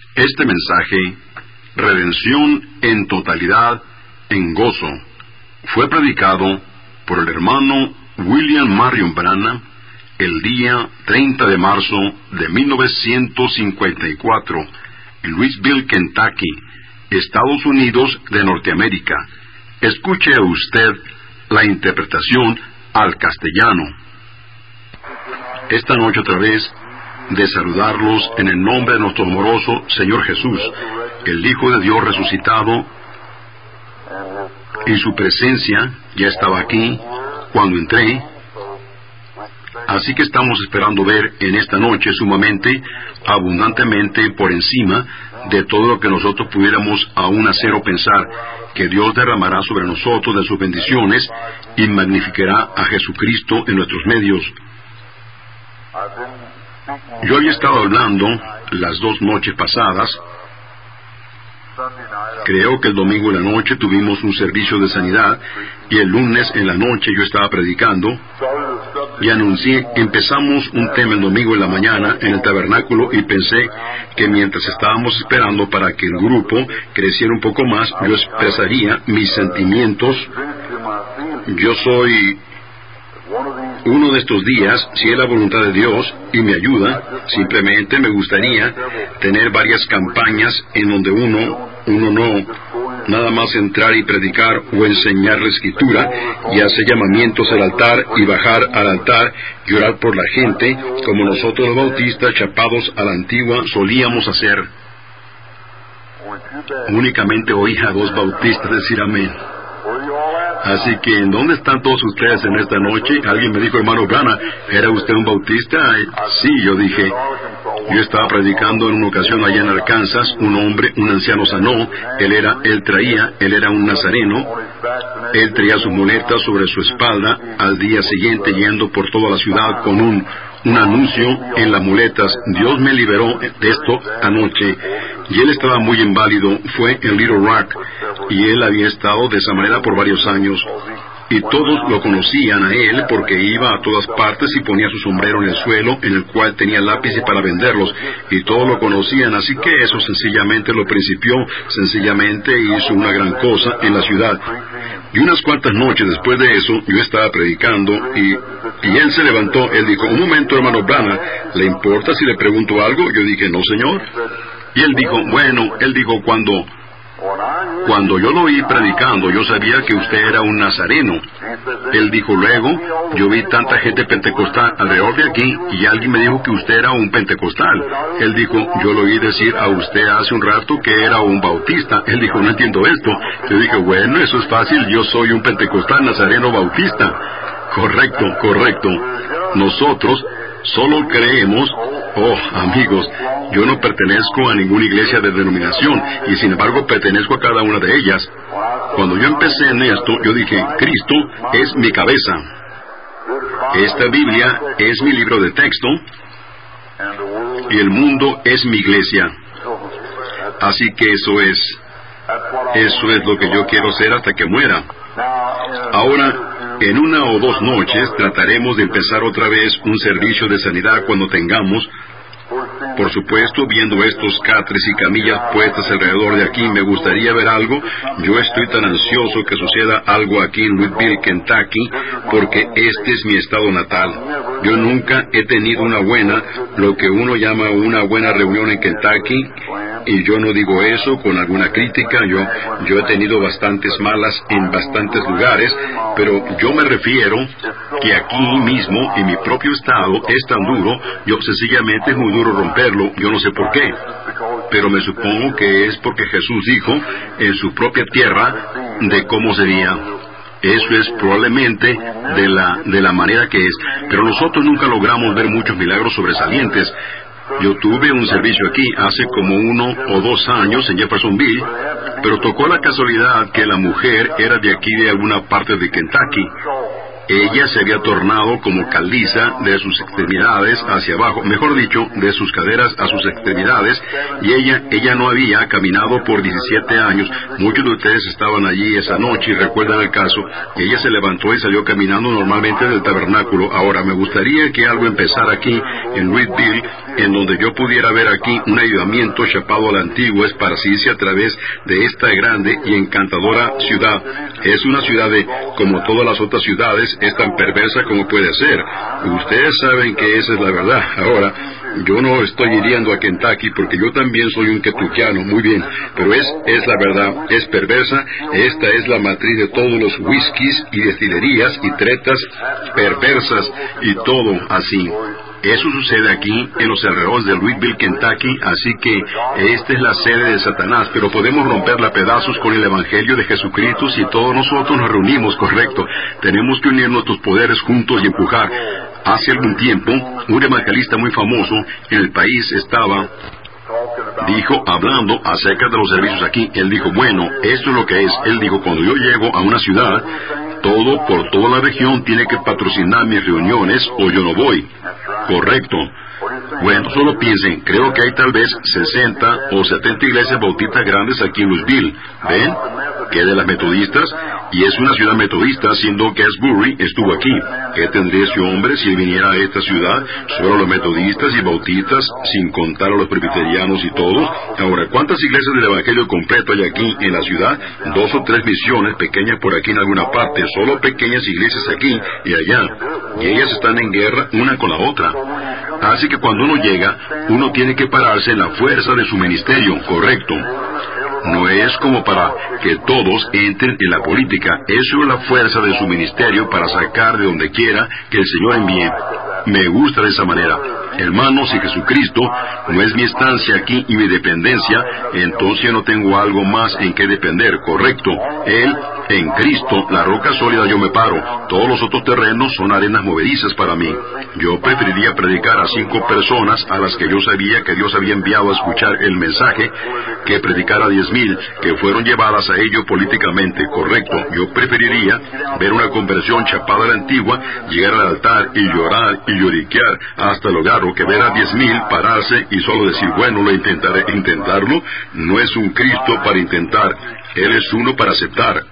Este mensaje, Redención en totalidad, en gozo, fue predicado por el hermano William Marion Branham el día 30 de marzo de 1954 en Louisville, Kentucky, Estados Unidos de Norteamérica. Escuche usted la interpretación al castellano. Esta noche otra vez, de saludarlos en el nombre de nuestro amoroso Señor Jesús, el Hijo de Dios resucitado, y su presencia ya estaba aquí cuando entré. Así que estamos esperando ver en esta noche sumamente, abundantemente por encima de todo lo que nosotros pudiéramos aún hacer o pensar, que Dios derramará sobre nosotros de sus bendiciones y magnificará a Jesucristo en nuestros medios. Yo había estado hablando las 2 noches pasadas. Creo que el domingo en la noche tuvimos un servicio de sanidad y el lunes en la noche yo estaba predicando y empezamos un tema el domingo en la mañana en el tabernáculo, y pensé que mientras estábamos esperando para que el grupo creciera un poco más, yo expresaría mis sentimientos. Yo soy uno de estos días, si es la voluntad de Dios y me ayuda, simplemente me gustaría tener varias campañas en donde uno no nada más entrar y predicar o enseñar la Escritura y hacer llamamientos al altar y bajar al altar y orar por la gente, como nosotros los bautistas chapados a la antigua solíamos hacer. Únicamente oí a 2 bautistas decir amén. Así que, ¿en dónde están todos ustedes en esta noche? Alguien me dijo, hermano Branham, ¿era usted un bautista? Sí, yo dije. Yo estaba predicando en una ocasión allá en Arkansas, un hombre, un anciano sanó, él era un nazareno, él traía sus muletas sobre su espalda, al día siguiente yendo por toda la ciudad con un anuncio en las muletas. Dios me liberó de esto anoche, y él estaba muy inválido, fue en Little Rock, y él había estado de esa manera por varios años, y todos lo conocían a él porque iba a todas partes y ponía su sombrero en el suelo, en el cual tenía lápices para venderlos, y todos lo conocían. Así que eso sencillamente lo principió, sencillamente hizo una gran cosa en la ciudad. Y unas cuantas noches después de eso, yo estaba predicando, y él se levantó. Él dijo, un momento, hermano Branham, ¿le importa si le pregunto algo? Yo dije, no, señor. Y él dijo, cuando yo lo oí predicando, yo sabía que usted era un nazareno. Él dijo, luego, yo vi tanta gente pentecostal alrededor de aquí, y alguien me dijo que usted era un pentecostal. Él dijo, yo lo oí decir a usted hace un rato que era un bautista. Él dijo, no entiendo esto. Yo dije, bueno, eso es fácil, yo soy un pentecostal nazareno bautista. Correcto. Nosotros solo creemos, amigos, yo no pertenezco a ninguna iglesia de denominación, y sin embargo pertenezco a cada una de ellas. Cuando yo empecé en esto, yo dije, Cristo es mi cabeza. Esta Biblia es mi libro de texto, y el mundo es mi iglesia. Así que eso es lo que yo quiero ser hasta que muera. Ahora, en 1 o 2 noches trataremos de empezar otra vez un servicio de sanidad cuando tengamos. Por supuesto, viendo estos catres y camillas puestas alrededor de aquí, me gustaría ver algo. Yo estoy tan ansioso que suceda algo aquí en Louisville, Kentucky, porque este es mi estado natal. Yo nunca he tenido lo que uno llama una buena reunión en Kentucky, y yo no digo eso con alguna crítica. Yo he tenido bastantes malas en bastantes lugares, pero yo me refiero que aquí mismo, en mi propio estado, es tan duro, sencillamente es muy duro romperlo. Yo no sé por qué, pero me supongo que es porque Jesús dijo en su propia tierra de cómo sería. Eso es probablemente de la manera que es, pero nosotros nunca logramos ver muchos milagros sobresalientes. Yo tuve un servicio aquí hace como 1 o 2 años en Jeffersonville, pero tocó la casualidad que la mujer era de aquí, de alguna parte de Kentucky, Ella se había tornado como caliza de sus extremidades hacia abajo, mejor dicho, de sus caderas a sus extremidades, y ella no había caminado por 17 años. Muchos de ustedes estaban allí esa noche y recuerdan el caso. Ella se levantó y salió caminando normalmente del tabernáculo. Ahora, me gustaría que algo empezara aquí, en Louisville, en donde yo pudiera ver aquí un avivamiento chapado a la antigua, esparcirse a través de esta grande y encantadora ciudad. Es una ciudad como todas las otras ciudades, es tan perversa como puede ser. Ustedes saben que esa es la verdad. Ahora, yo no estoy hiriendo a Kentucky porque yo también soy un kentuckiano, muy bien, pero es la verdad, es perversa. Esta es la matriz de todos los whiskies y destilerías y tretas perversas y todo así. Eso sucede aquí, en los alrededores de Louisville, Kentucky, así que esta es la sede de Satanás, pero podemos romperla a pedazos con el Evangelio de Jesucristo si todos nosotros nos reunimos, correcto. Tenemos que unir nuestros poderes juntos y empujar. Hace algún tiempo, un evangelista muy famoso en el país dijo, hablando acerca de los servicios aquí, él dijo, bueno, esto es lo que es. Él dijo, cuando yo llego a una ciudad, todo por toda la región tiene que patrocinar mis reuniones o yo no voy. Correcto. Bueno, solo piensen, creo que hay tal vez 60 o 70 iglesias bautistas grandes aquí en Louisville. ¿Ven? Que de las metodistas, y es una ciudad metodista, siendo que Asbury estuvo aquí. ¿Qué tendría ese hombre si él viniera a esta ciudad? Solo los metodistas y bautistas, sin contar a los presbiterianos y todos. Ahora, ¿cuántas iglesias del Evangelio completo hay aquí en la ciudad? 2 o 3 misiones pequeñas por aquí en alguna parte, solo pequeñas iglesias aquí y allá. Y ellas están en guerra una con la otra. Así que cuando uno llega, uno tiene que pararse en la fuerza de su ministerio, correcto. No es como para que todos entren en la política. Eso es la fuerza de su ministerio para sacar de donde quiera que el Señor envíe. Me gusta de esa manera. Hermanos, si Jesucristo no es mi estancia aquí y mi dependencia, entonces yo no tengo algo más en que depender, correcto. Él, en Cristo, la roca sólida, yo me paro. Todos los otros terrenos son arenas movedizas para mí. Yo preferiría predicar a 5 personas a las que yo sabía que Dios había enviado a escuchar el mensaje, que predicar a 10,000 que fueron llevadas a ello políticamente, correcto. Yo preferiría ver una conversión chapada a la antigua, llegar al altar y llorar y lloriquear hasta lograrlo, que ver a 10,000 pararse y solo decir, bueno, lo intentaré. Intentarlo no es un Cristo para intentar, Él es uno para aceptar.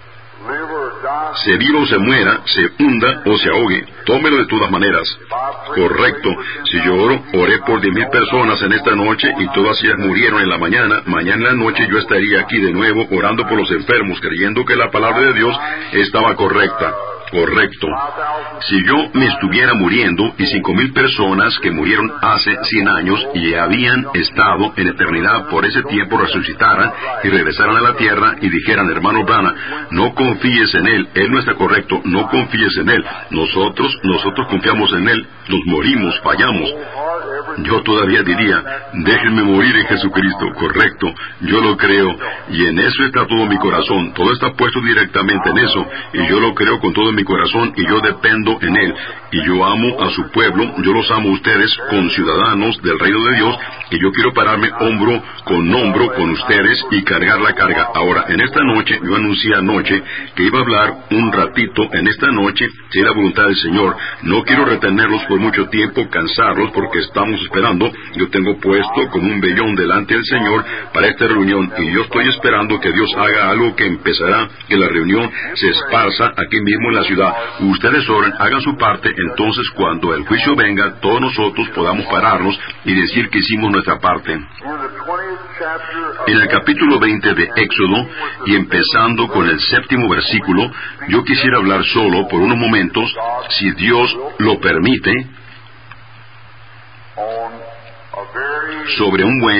Se viva o se muera, se hunda o se ahogue, tómelo de todas maneras. Correcto. Si yo oré por 10,000 personas en esta noche y todas ellas murieron en la mañana en la noche yo estaría aquí de nuevo orando por los enfermos, creyendo que la palabra de Dios estaba correcta. Correcto. Si yo me estuviera muriendo y 5,000 personas que murieron hace 100 años y habían estado en eternidad por ese tiempo resucitaran y regresaran a la tierra y dijeran, hermano Branham, no confíes en Él, Él no está correcto, no confíes en Él. Nosotros confiamos en Él, nos morimos, fallamos. Yo todavía diría, déjenme morir en Jesucristo, correcto, yo lo creo, y en eso está todo mi corazón, todo está puesto directamente en eso, y yo lo creo con todo mi corazón, y yo dependo en Él, y yo amo a su pueblo, yo los amo a ustedes, conciudadanos del reino de Dios, y yo quiero pararme hombro con ustedes y cargar la carga. Ahora, en esta noche, yo anuncié anoche que iba a hablar un ratito en esta noche, si es la voluntad del Señor. No quiero retenerlos por mucho tiempo, cansarlos, porque estamos esperando. Yo tengo puesto como un vellón delante del Señor para esta reunión, y yo estoy esperando que Dios haga algo que empezará, que la reunión se esparza aquí mismo en la ciudad. Ustedes oren, hagan su parte, entonces cuando el juicio venga, todos nosotros podamos pararnos y decir que hicimos nuestra parte. En el capítulo 20 de Éxodo, y empezando con el 7º versículo, yo quisiera hablar solo por unos momentos, si Dios lo permite, sobre un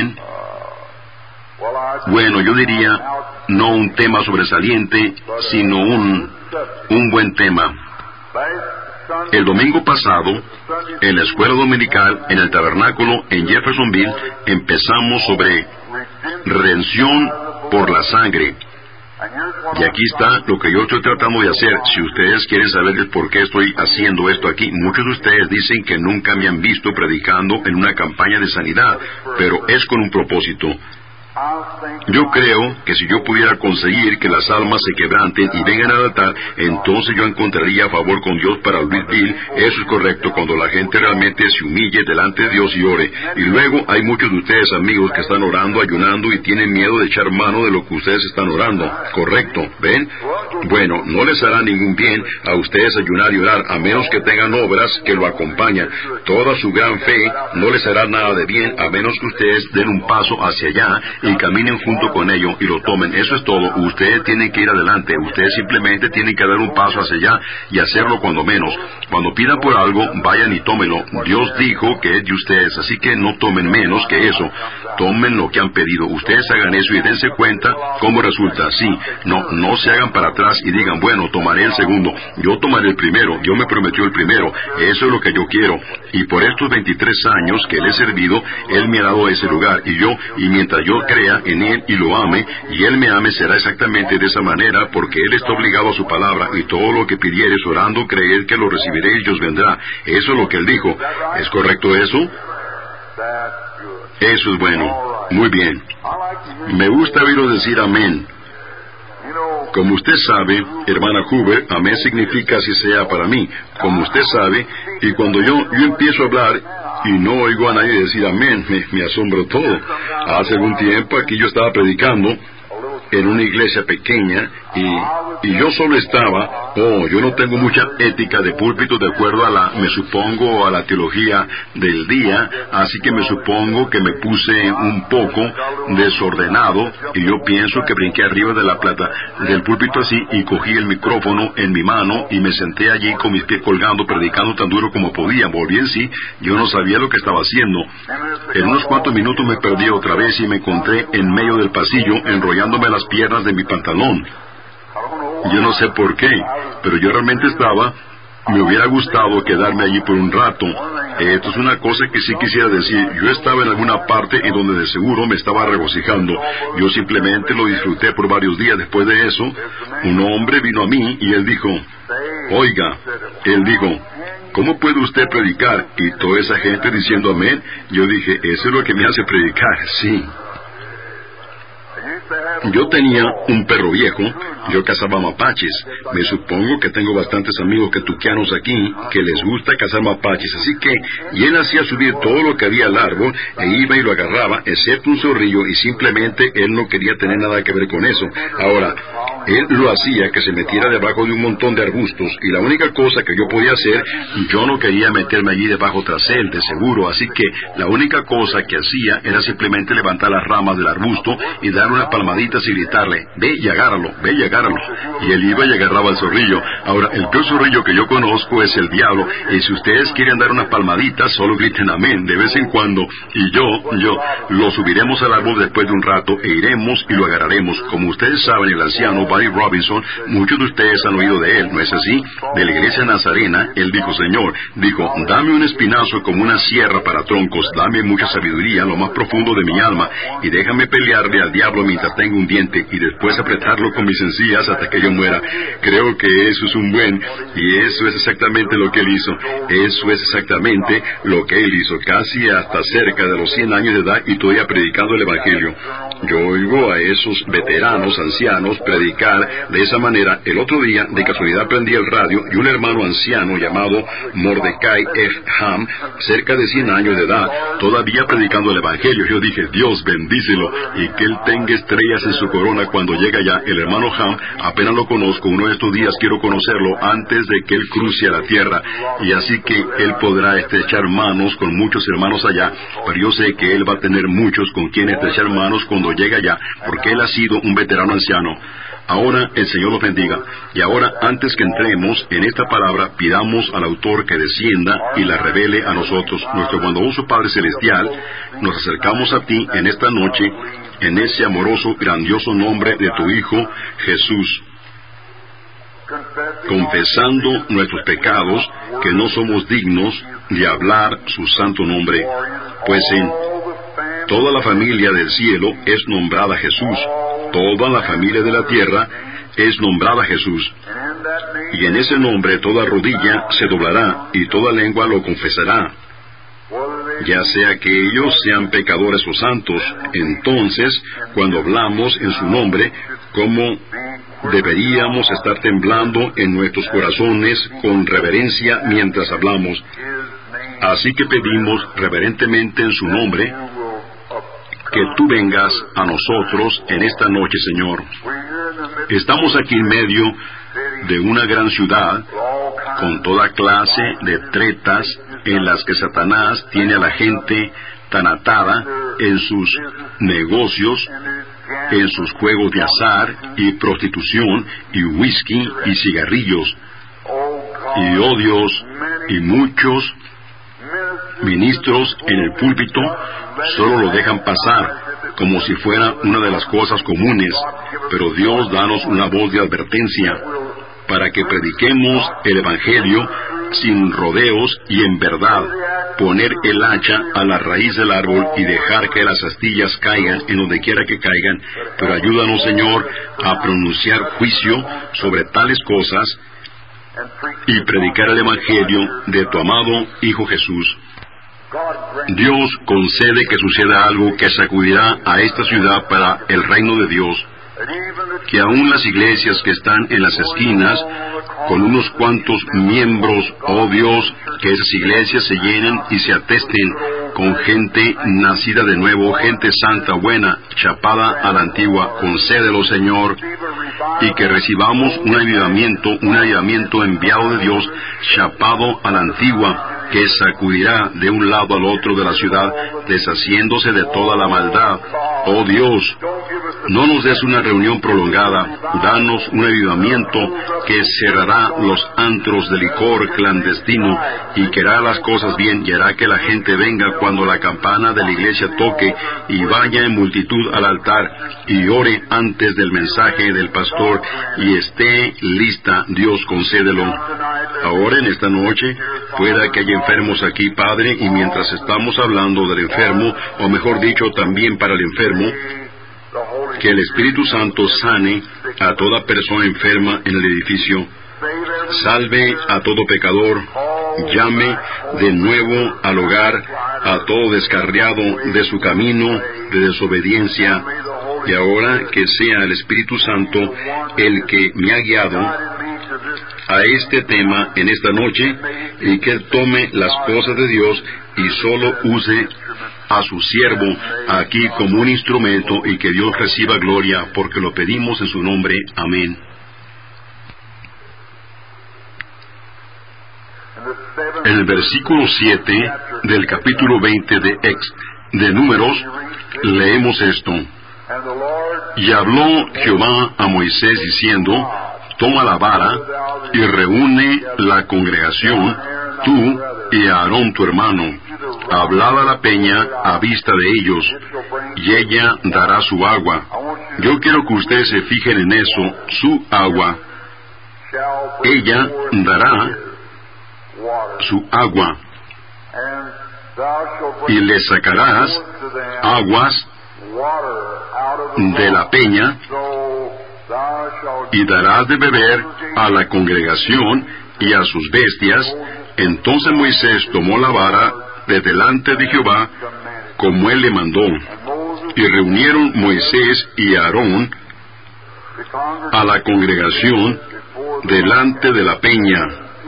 bueno, yo diría, no un tema sobresaliente, sino un buen tema. El domingo pasado, en la escuela dominical, en el tabernáculo en Jeffersonville, empezamos sobre redención por la sangre. Y aquí está lo que yo estoy tratando de hacer. Si ustedes quieren saber el por qué estoy haciendo esto aquí, muchos de ustedes dicen que nunca me han visto predicando en una campaña de sanidad, pero es con un propósito. Yo creo que si yo pudiera conseguir que las almas se quebranten y vengan al altar, entonces yo encontraría favor con Dios para Louisville. Eso es correcto, cuando la gente realmente se humille delante de Dios y ore. Y luego hay muchos de ustedes, amigos, que están orando, ayunando y tienen miedo de echar mano de lo que ustedes están orando. Correcto, ¿ven? Bueno, no les hará ningún bien a ustedes ayunar y orar, a menos que tengan obras que lo acompañan. Toda su gran fe no les hará nada de bien, a menos que ustedes den un paso hacia allá y caminen junto con ellos y lo tomen. Eso es todo. Ustedes tienen que ir adelante. Ustedes simplemente tienen que dar un paso hacia allá y hacerlo cuando menos. Cuando pidan por algo, vayan y tómenlo. Dios dijo que es de ustedes, así que no tomen menos que eso. Tomen lo que han pedido. Ustedes hagan eso y dense cuenta cómo resulta. Sí, no se hagan para atrás y digan, bueno, tomaré el segundo. Yo tomaré el primero. Dios me prometió el primero. Eso es lo que yo quiero. Y por estos 23 años que le he servido, Él me ha dado ese lugar. Y mientras yo crea en Él y lo ame, y Él me ame, será exactamente de esa manera, porque Él está obligado a su palabra, y todo lo que pidieres orando, creed que lo recibiré y Dios vendrá. Eso es lo que Él dijo. ¿Es correcto eso? Eso es bueno. Muy bien. Me gusta oírlo decir amén. Como usted sabe, hermana Hoover, amén significa así sea para mí, como usted sabe, y cuando yo empiezo a hablar y no oigo a nadie decir amén, me asombro todo. Hace algún tiempo aquí yo estaba predicando en una iglesia pequeña y yo solo estaba, yo no tengo mucha ética de púlpito de acuerdo me supongo, a la teología del día, así que me supongo que me puse un poco desordenado y yo pienso que brinqué arriba de la plata del púlpito así y cogí el micrófono en mi mano y me senté allí con mis pies colgando, predicando tan duro como podía. Volví en sí, yo no sabía lo que estaba haciendo. En unos cuantos minutos me perdí otra vez y me encontré en medio del pasillo enrollándome las piernas de mi pantalón. Yo no sé por qué, pero yo realmente me hubiera gustado quedarme allí por un rato. Esto es una cosa que sí quisiera decir. Yo estaba en alguna parte en donde de seguro me estaba regocijando. Yo simplemente lo disfruté por varios días. Después de eso, un hombre vino a mí y él dijo, oiga, él dijo, ¿cómo puede usted predicar? Y toda esa gente diciendo amén. Yo dije, eso es lo que me hace predicar, sí. Yo tenía un perro viejo, yo cazaba mapaches. Me supongo que tengo bastantes amigos ketukianos aquí que les gusta cazar mapaches, así que, y él hacía subir todo lo que había al árbol, e iba y lo agarraba, excepto un zorrillo, y simplemente él no quería tener nada que ver con eso. Ahora, él lo hacía que se metiera debajo de un montón de arbustos, y la única cosa que yo podía hacer, yo no quería meterme allí debajo tras él, de seguro, así que la única cosa que hacía era simplemente levantar las ramas del arbusto y dar unas palmaditas y gritarle, ve y agárralo, ve y agárralo. Y él iba y agarraba al zorrillo. Ahora, el peor zorrillo que yo conozco es el diablo, y si ustedes quieren dar unas palmaditas, solo griten amén de vez en cuando, y yo, lo subiremos al árbol después de un rato, e iremos y lo agarraremos. Como ustedes saben, el anciano Barry Robinson, muchos de ustedes han oído de él, ¿no es así? De la iglesia nazarena, él dijo, Señor, dame un espinazo como una sierra para troncos, dame mucha sabiduría, lo más profundo de mi alma, y déjame pelearle al diablo mientras tengo un diente, y después apretarlo con mis encías hasta que yo muera. Creo que eso es y eso es exactamente lo que él hizo. Eso es exactamente lo que él hizo, casi hasta cerca de los 100 años de edad, y todavía predicando el Evangelio. Yo oigo a esos veteranos, ancianos, predicar de esa manera. El otro día, de casualidad, prendí el radio, y un hermano anciano llamado Mordecai F. Ham, cerca de 100 años de edad, todavía predicando el Evangelio. Yo dije, Dios bendícelo, y que él tenga estrellas en su corona cuando llegue allá. El hermano Ham, apenas lo conozco, uno de estos días quiero conocerlo antes de que él cruce a la tierra, y así que él podrá estrechar manos con muchos hermanos allá, pero yo sé que él va a tener muchos con quienes estrechar manos cuando llegue allá, porque él ha sido un veterano anciano. Ahora el Señor los bendiga. Y ahora, antes que entremos en esta palabra, pidamos al autor que descienda y la revele a nosotros. Nuestro bondadoso Padre Celestial, nos acercamos a ti en esta noche, en ese amoroso, grandioso nombre de tu Hijo, Jesús, confesando nuestros pecados, que no somos dignos de hablar su santo nombre, pues en toda la familia del cielo es nombrada Jesús, toda la familia de la tierra es nombrada Jesús, y en ese nombre toda rodilla se doblará y toda lengua lo confesará. ya sea que ellos sean pecadores o santos. Entonces, cuando hablamos en su nombre, ¿cómo deberíamos estar temblando en nuestros corazones con reverencia mientras hablamos? Así que pedimos reverentemente en su nombre que tú vengas a nosotros en esta noche, Señor. Estamos aquí en medio de una gran ciudad con toda clase de tretas en las que Satanás tiene a la gente tan atada en sus negocios, en sus juegos de azar y prostitución y whisky y cigarrillos. Y oh Dios, y muchos ministros en el púlpito solo lo dejan pasar como si fuera una de las cosas comunes. Pero Dios, danos una voz de advertencia para que prediquemos el Evangelio sin rodeos y en verdad, poner el hacha a la raíz del árbol y dejar que las astillas caigan en donde quiera que caigan. Pero ayúdanos, Señor, a pronunciar juicio sobre tales cosas y predicar el Evangelio de tu amado Hijo Jesús. Dios, concede que suceda algo que sacudirá a esta ciudad para el reino de Dios, que aún las iglesias que están en las esquinas, con unos cuantos miembros, oh Dios, que esas iglesias se llenen y se atesten con gente nacida de nuevo, gente santa, buena, chapada a la antigua. Concédelo, Señor, y que recibamos un avivamiento enviado de Dios, chapado a la antigua, que sacudirá de un lado al otro de la ciudad, deshaciéndose de toda la maldad. Oh Dios, no nos des una reunión prolongada, danos un avivamiento que cerrará los antros de licor clandestino y que hará las cosas bien y hará que la gente venga cuando la campana de la iglesia toque y vaya en multitud al altar y ore antes del mensaje del pastor y esté lista. Dios, concédelo. Ahora en esta noche pueda que haya enfermos aquí, Padre, y mientras estamos hablando del enfermo, o mejor dicho, también para el enfermo, que el Espíritu Santo sane a toda persona enferma en el edificio, salve a todo pecador, llame de nuevo al hogar a todo descarriado de su camino de desobediencia, y ahora que sea el Espíritu Santo el que me ha guiado a este tema en esta noche, y que Él tome las cosas de Dios y solo use a su siervo aquí como un instrumento, y que Dios reciba gloria, porque lo pedimos en su nombre. Amén. En el versículo 7 del capítulo 20 de Números, leemos esto: Y habló Jehová a Moisés diciendo, toma la vara y reúne la congregación, tú y Aarón tu hermano, hablad a la peña a vista de ellos, y ella dará su agua. Yo quiero que ustedes se fijen en eso, su agua. Ella dará su agua, y le sacarás aguas de la peña, y darás de beber a la congregación y a sus bestias. Entonces Moisés tomó la vara de delante de Jehová, como él le mandó, y reunieron Moisés y Aarón a la congregación delante de la peña.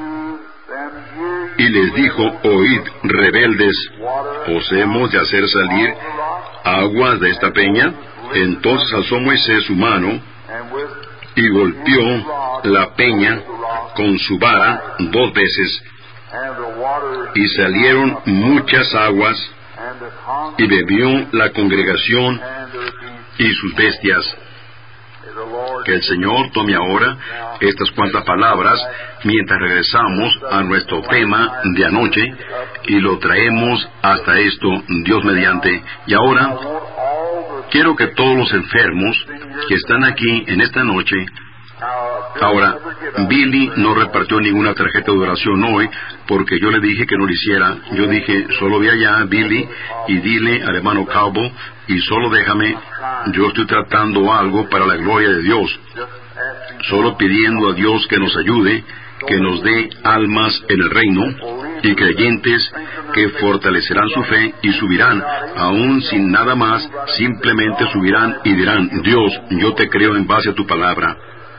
Y les dijo, oíd, rebeldes, ¿os hemos de hacer salir aguas de esta peña? Entonces alzó Moisés su mano y golpeó la peña con su vara 2 veces, y salieron muchas aguas, y bebió la congregación y sus bestias. Que el Señor tome ahora estas cuantas palabras mientras regresamos a nuestro tema de anoche y lo traemos hasta esto, Dios mediante. Y ahora quiero que todos los enfermos que están aquí en esta noche. Ahora, Billy no repartió ninguna tarjeta de oración hoy porque yo le dije que no lo hiciera. Yo dije, solo ve allá, Billy, y dile al hermano Calvo, y solo déjame, yo estoy tratando algo para la gloria de Dios, solo pidiendo a Dios que nos ayude, que nos dé almas en el reino, y creyentes que fortalecerán su fe y subirán, aún sin nada más, simplemente subirán y dirán: Dios, yo te creo en base a tu palabra.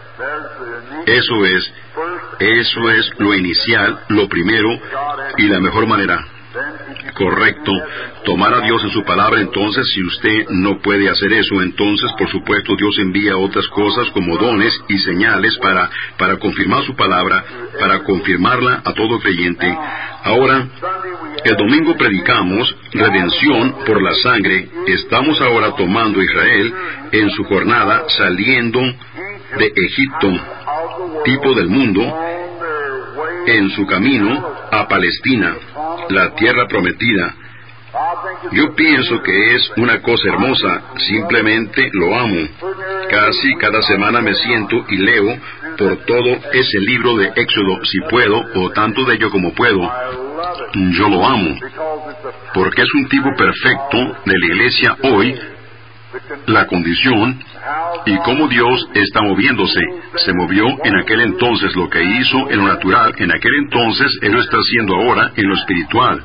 Eso es lo inicial, lo primero y la mejor manera. Correcto. Tomar a Dios en su palabra. Entonces, si usted no puede hacer eso, entonces, por supuesto, Dios envía otras cosas como dones y señales para confirmar su palabra, para confirmarla a todo creyente. Ahora, el domingo predicamos redención por la sangre. Estamos ahora tomando a Israel en su jornada saliendo de Egipto, tipo del mundo, en su camino a Palestina, la tierra prometida. Yo pienso que es una cosa hermosa, simplemente lo amo. Casi cada semana me siento y leo por todo ese libro de Éxodo, si puedo, o tanto de ello como puedo. Yo lo amo, porque es un tipo perfecto de la iglesia hoy, la condición, y cómo Dios está moviéndose. Se movió en aquel entonces lo que hizo en lo natural, en aquel entonces Él lo está haciendo ahora en lo espiritual.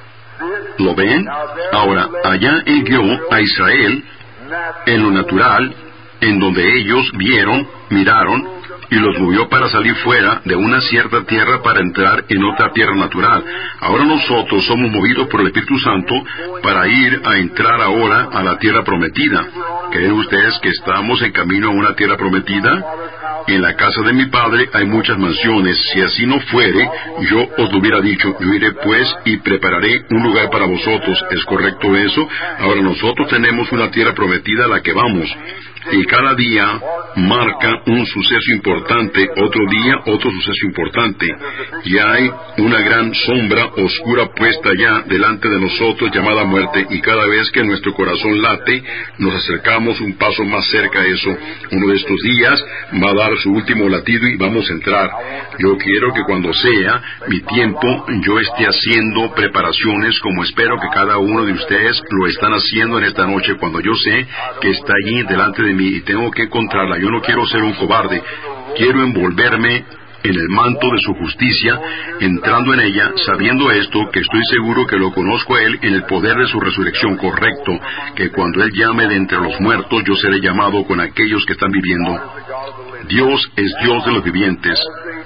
¿Lo ven? Ahora, allá Él guió a Israel en lo natural, en donde ellos miraron, y los movió para salir fuera de una cierta tierra para entrar en otra tierra natural. Ahora nosotros somos movidos por el Espíritu Santo para ir a entrar ahora a la tierra prometida. ¿Creen ustedes que estamos en camino a una tierra prometida? En la casa de mi Padre hay muchas mansiones. Si así no fuere, yo os lo hubiera dicho. Yo iré pues y prepararé un lugar para vosotros. ¿Es correcto eso? Ahora nosotros tenemos una tierra prometida a la que vamos. Y cada día marca un suceso importante, otro día otro suceso importante. Y hay una gran sombra oscura puesta ya delante de nosotros llamada muerte, y cada vez que nuestro corazón late, nos acercamos un paso más cerca a eso. Uno de estos días va a dar su último latido y vamos a entrar. Yo quiero que cuando sea mi tiempo, yo esté haciendo preparaciones como espero que cada uno de ustedes lo están haciendo en esta noche, cuando yo sé que está allí delante de mí y tengo que encontrarla. Yo no quiero ser un cobarde. Quiero envolverme en el manto de su justicia, entrando en ella, sabiendo esto, que estoy seguro que lo conozco a Él en el poder de su resurrección, correcto, que cuando Él llame de entre los muertos, yo seré llamado con aquellos que están viviendo. Dios es Dios de los vivientes.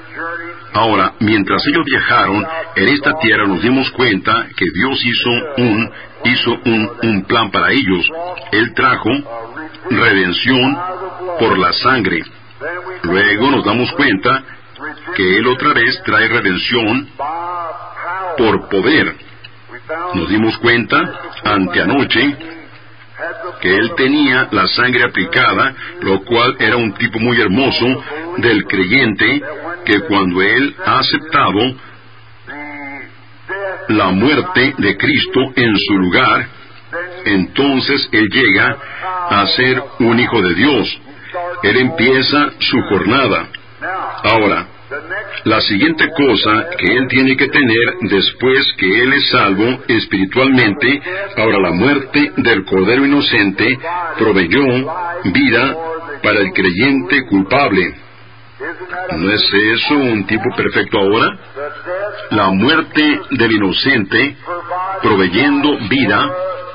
Ahora, mientras ellos viajaron en esta tierra, nos dimos cuenta que Dios hizo un plan para ellos. Él trajo redención por la sangre. Luego nos damos cuenta que Él otra vez trae redención por poder. Nos dimos cuenta anteanoche que Él tenía la sangre aplicada, lo cual era un tipo muy hermoso del creyente, que cuando él ha aceptado la muerte de Cristo en su lugar, entonces él llega a ser un hijo de Dios. Él empieza su jornada. Ahora, la siguiente cosa que él tiene que tener después que él es salvo espiritualmente, ahora la muerte del Cordero Inocente proveyó vida para el creyente culpable. ¿No es eso un tipo perfecto ahora? La muerte del inocente proveyendo vida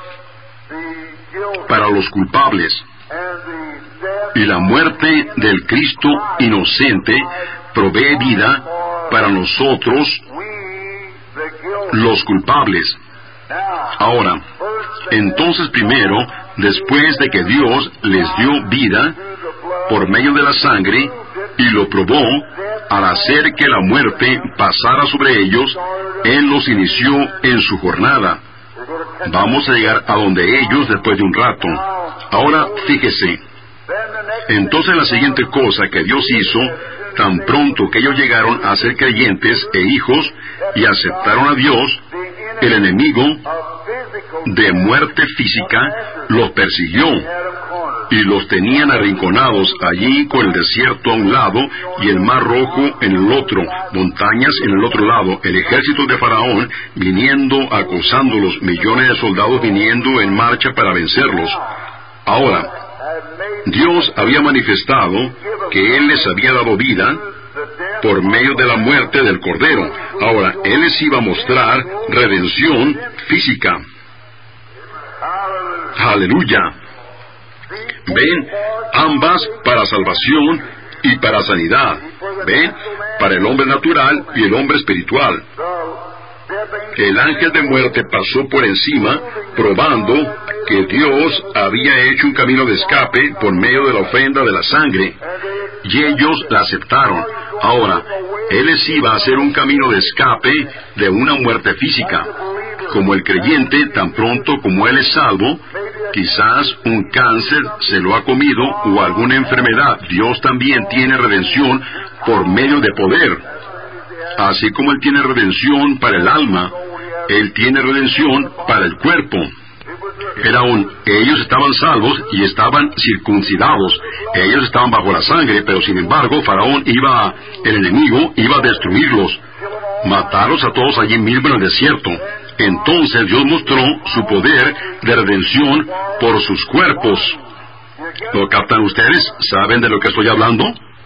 para los culpables. Y la muerte del Cristo inocente provee vida para nosotros, los culpables. Ahora, entonces primero, después de que Dios les dio vida por medio de la sangre, y lo probó al hacer que la muerte pasara sobre ellos, Él los inició en su jornada. Vamos a llegar a donde ellos después de un rato. Ahora, fíjese. Entonces la siguiente cosa que Dios hizo, tan pronto que ellos llegaron a ser creyentes e hijos y aceptaron a Dios, el enemigo de muerte física los persiguió y los tenían arrinconados allí, con el desierto a un lado y el mar rojo en el otro, montañas en el otro lado, el ejército de Faraón viniendo, acosándolos, millones de soldados viniendo en marcha para vencerlos. Ahora, Dios había manifestado que Él les había dado vida por medio de la muerte del Cordero. Ahora, Él les iba a mostrar redención física. Aleluya. Ven, ambas para salvación y para sanidad. Ven, para el hombre natural y el hombre espiritual. El ángel de muerte pasó por encima, probando que Dios había hecho un camino de escape por medio de la ofrenda de la sangre, y ellos la aceptaron. Ahora, Él les iba a hacer un camino de escape de una muerte física. Como el creyente, tan pronto como él es salvo, quizás un cáncer se lo ha comido o alguna enfermedad, Dios también tiene redención por medio de poder. Así como Él tiene redención para el alma, Él tiene redención para el cuerpo. Ellos estaban salvos y estaban circuncidados. Ellos estaban bajo la sangre, pero sin embargo, el enemigo iba a destruirlos, matarlos a todos allí mismo en el desierto. Entonces Dios mostró su poder de redención por sus cuerpos. ¿Lo captan ustedes? ¿Saben de lo que estoy hablando?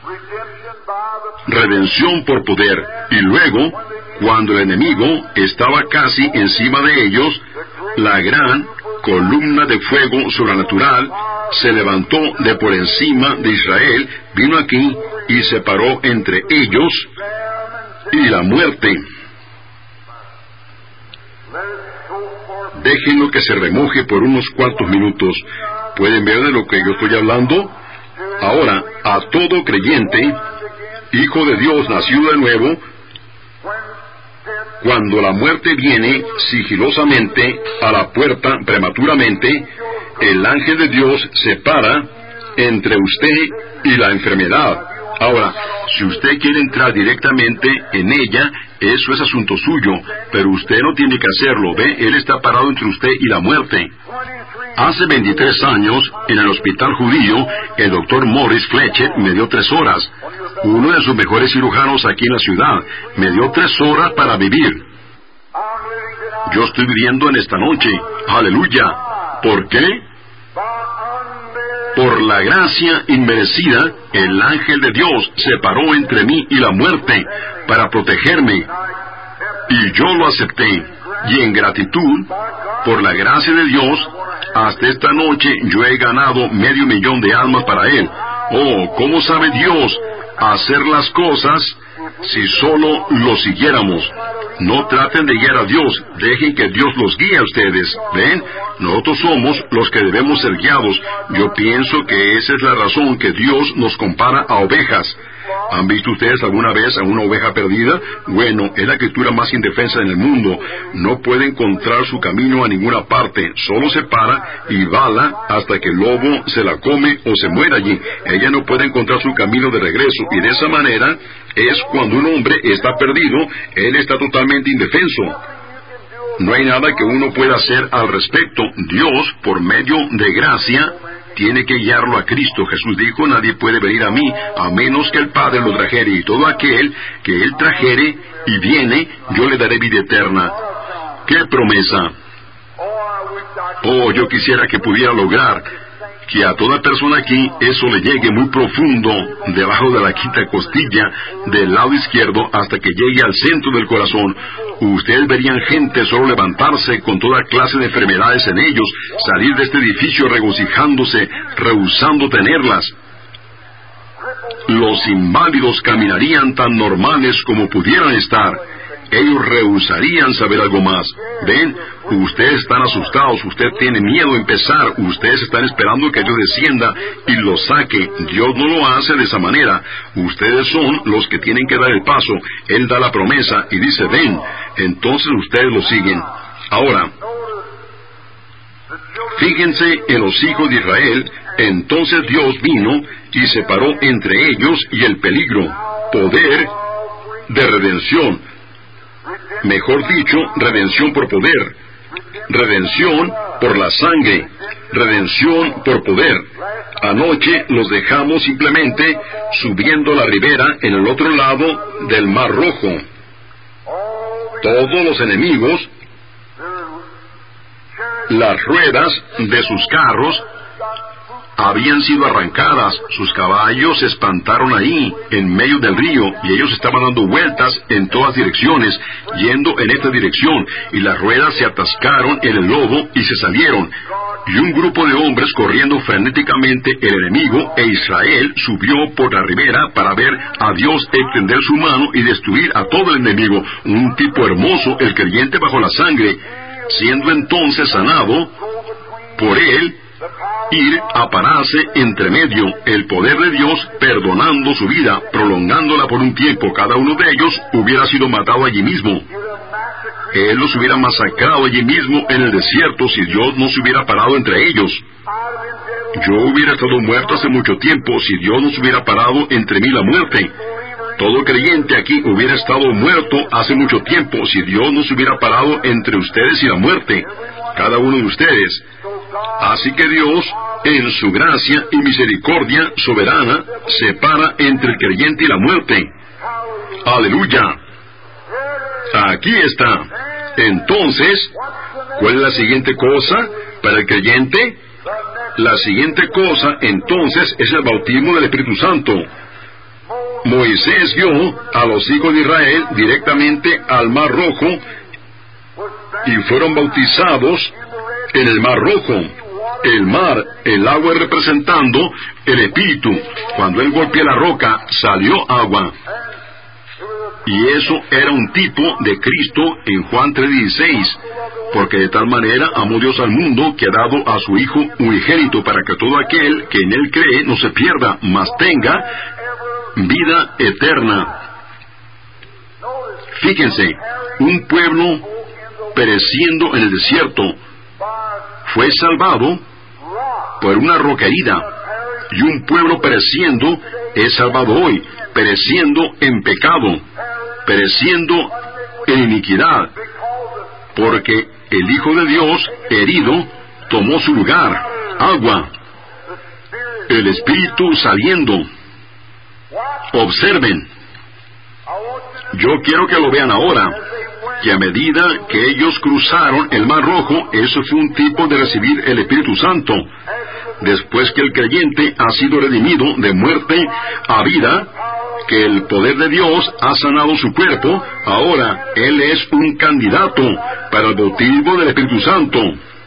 Redención por poder. Y luego, cuando el enemigo estaba casi encima de ellos, la gran columna de fuego sobrenatural se levantó de por encima de Israel, vino aquí y se paró entre ellos y la muerte. Déjenlo que se remoje por unos cuantos minutos. ¿Pueden ver de lo que yo estoy hablando? Ahora, a todo creyente, hijo de Dios nacido de nuevo, cuando la muerte viene sigilosamente a la puerta prematuramente, el ángel de Dios se para entre usted y la enfermedad. Ahora, si usted quiere entrar directamente en ella, eso es asunto suyo, pero usted no tiene que hacerlo, ¿ve? Él está parado entre usted y la muerte. Hace 23 años, en el hospital judío, el doctor Morris Fletcher me dio 3 horas. Uno de sus mejores cirujanos aquí en la ciudad. Me dio 3 horas para vivir. Yo estoy viviendo en esta noche. ¡Aleluya! ¿Por qué? Por la gracia inmerecida, el ángel de Dios se paró entre mí y la muerte para protegerme. Y yo lo acepté. Y en gratitud, por la gracia de Dios, hasta esta noche yo he ganado $500,000 de almas para Él. Oh, ¿cómo sabe Dios hacer las cosas si solo lo siguiéramos? No traten de guiar a Dios, dejen que Dios los guíe a ustedes. ¿Ven? Nosotros somos los que debemos ser guiados. Yo pienso que esa es la razón que Dios nos compara a ovejas. ¿Han visto ustedes alguna vez a una oveja perdida? Bueno, es la criatura más indefensa en el mundo. No puede encontrar su camino a ninguna parte. Solo se para y bala hasta que el lobo se la come o se muere allí. Ella no puede encontrar su camino de regreso. Y de esa manera es cuando un hombre está perdido, él está totalmente indefenso. No hay nada que uno pueda hacer al respecto. Dios, por medio de gracia, tiene que guiarlo a Cristo. Jesús dijo, nadie puede venir a mí a menos que el Padre lo trajere, y todo aquel que Él trajere y viene, yo le daré vida eterna. ¡Qué promesa! Oh, yo quisiera que pudiera lograr que a toda persona aquí eso le llegue muy profundo, debajo de la quinta costilla, del lado izquierdo, hasta que llegue al centro del corazón. Ustedes verían gente solo levantarse con toda clase de enfermedades en ellos, salir de este edificio regocijándose, rehusando tenerlas. Los inválidos caminarían tan normales como pudieran estar. Ellos rehusarían saber algo más. ¿Ven? Ustedes están asustados, usted tiene miedo a empezar, ustedes están esperando que Dios descienda y los saque. Dios no lo hace de esa manera. Ustedes son los que tienen que dar el paso. Él da la promesa y dice, ven. Entonces ustedes lo siguen. Ahora, fíjense en los hijos de Israel. Entonces Dios vino y se paró entre ellos y el peligro. Poder de redención. Mejor dicho, redención por poder. Redención por la sangre. Redención por poder. Anoche los dejamos simplemente subiendo la ribera en el otro lado del Mar Rojo. Todos los enemigos, las ruedas de sus carros, habían sido arrancadas, sus caballos se espantaron ahí, en medio del río, y ellos estaban dando vueltas en todas direcciones, yendo en esta dirección, y las ruedas se atascaron en el lodo y se salieron. Y un grupo de hombres corriendo frenéticamente el enemigo, e Israel subió por la ribera para ver a Dios extender su mano y destruir a todo el enemigo. Un tipo hermoso, el creyente bajo la sangre, siendo entonces sanado por él, ir a pararse entre medio, el poder de Dios perdonando su vida, prolongándola por un tiempo. Cada uno de ellos hubiera sido matado allí mismo. Él los hubiera masacrado allí mismo en el desierto si Dios no se hubiera parado entre ellos. Yo hubiera estado muerto hace mucho tiempo si Dios no se hubiera parado entre mí y la muerte. Todo creyente aquí hubiera estado muerto hace mucho tiempo si Dios no se hubiera parado entre ustedes y la muerte. Cada uno de ustedes. Así que Dios, en su gracia y misericordia soberana, se para entre el creyente y la muerte. ¡Aleluya! Aquí está. Entonces, ¿cuál es la siguiente cosa para el creyente? La siguiente cosa, entonces, es el bautismo del Espíritu Santo. Moisés guió a los hijos de Israel directamente al Mar Rojo y fueron bautizados en el Mar Rojo. El mar, el agua representando el Espíritu. Cuando él golpeó la roca, salió agua. Y eso era un tipo de Cristo en Juan 3:16. Porque de tal manera amó Dios al mundo que ha dado a su Hijo unigénito para que todo aquel que en él cree no se pierda, mas tenga vida eterna. Fíjense, un pueblo pereciendo en el desierto fue salvado por una roca herida, y un pueblo pereciendo es salvado hoy, pereciendo en pecado, pereciendo en iniquidad, porque el Hijo de Dios herido tomó su lugar. Agua, el Espíritu saliendo. Observen, yo quiero que lo vean ahora, que a medida que ellos cruzaron el Mar Rojo, eso fue un tipo de recibir el Espíritu Santo. Después que el creyente ha sido redimido de muerte a vida, que el poder de Dios ha sanado su cuerpo, ahora él es un candidato para el bautismo del Espíritu Santo.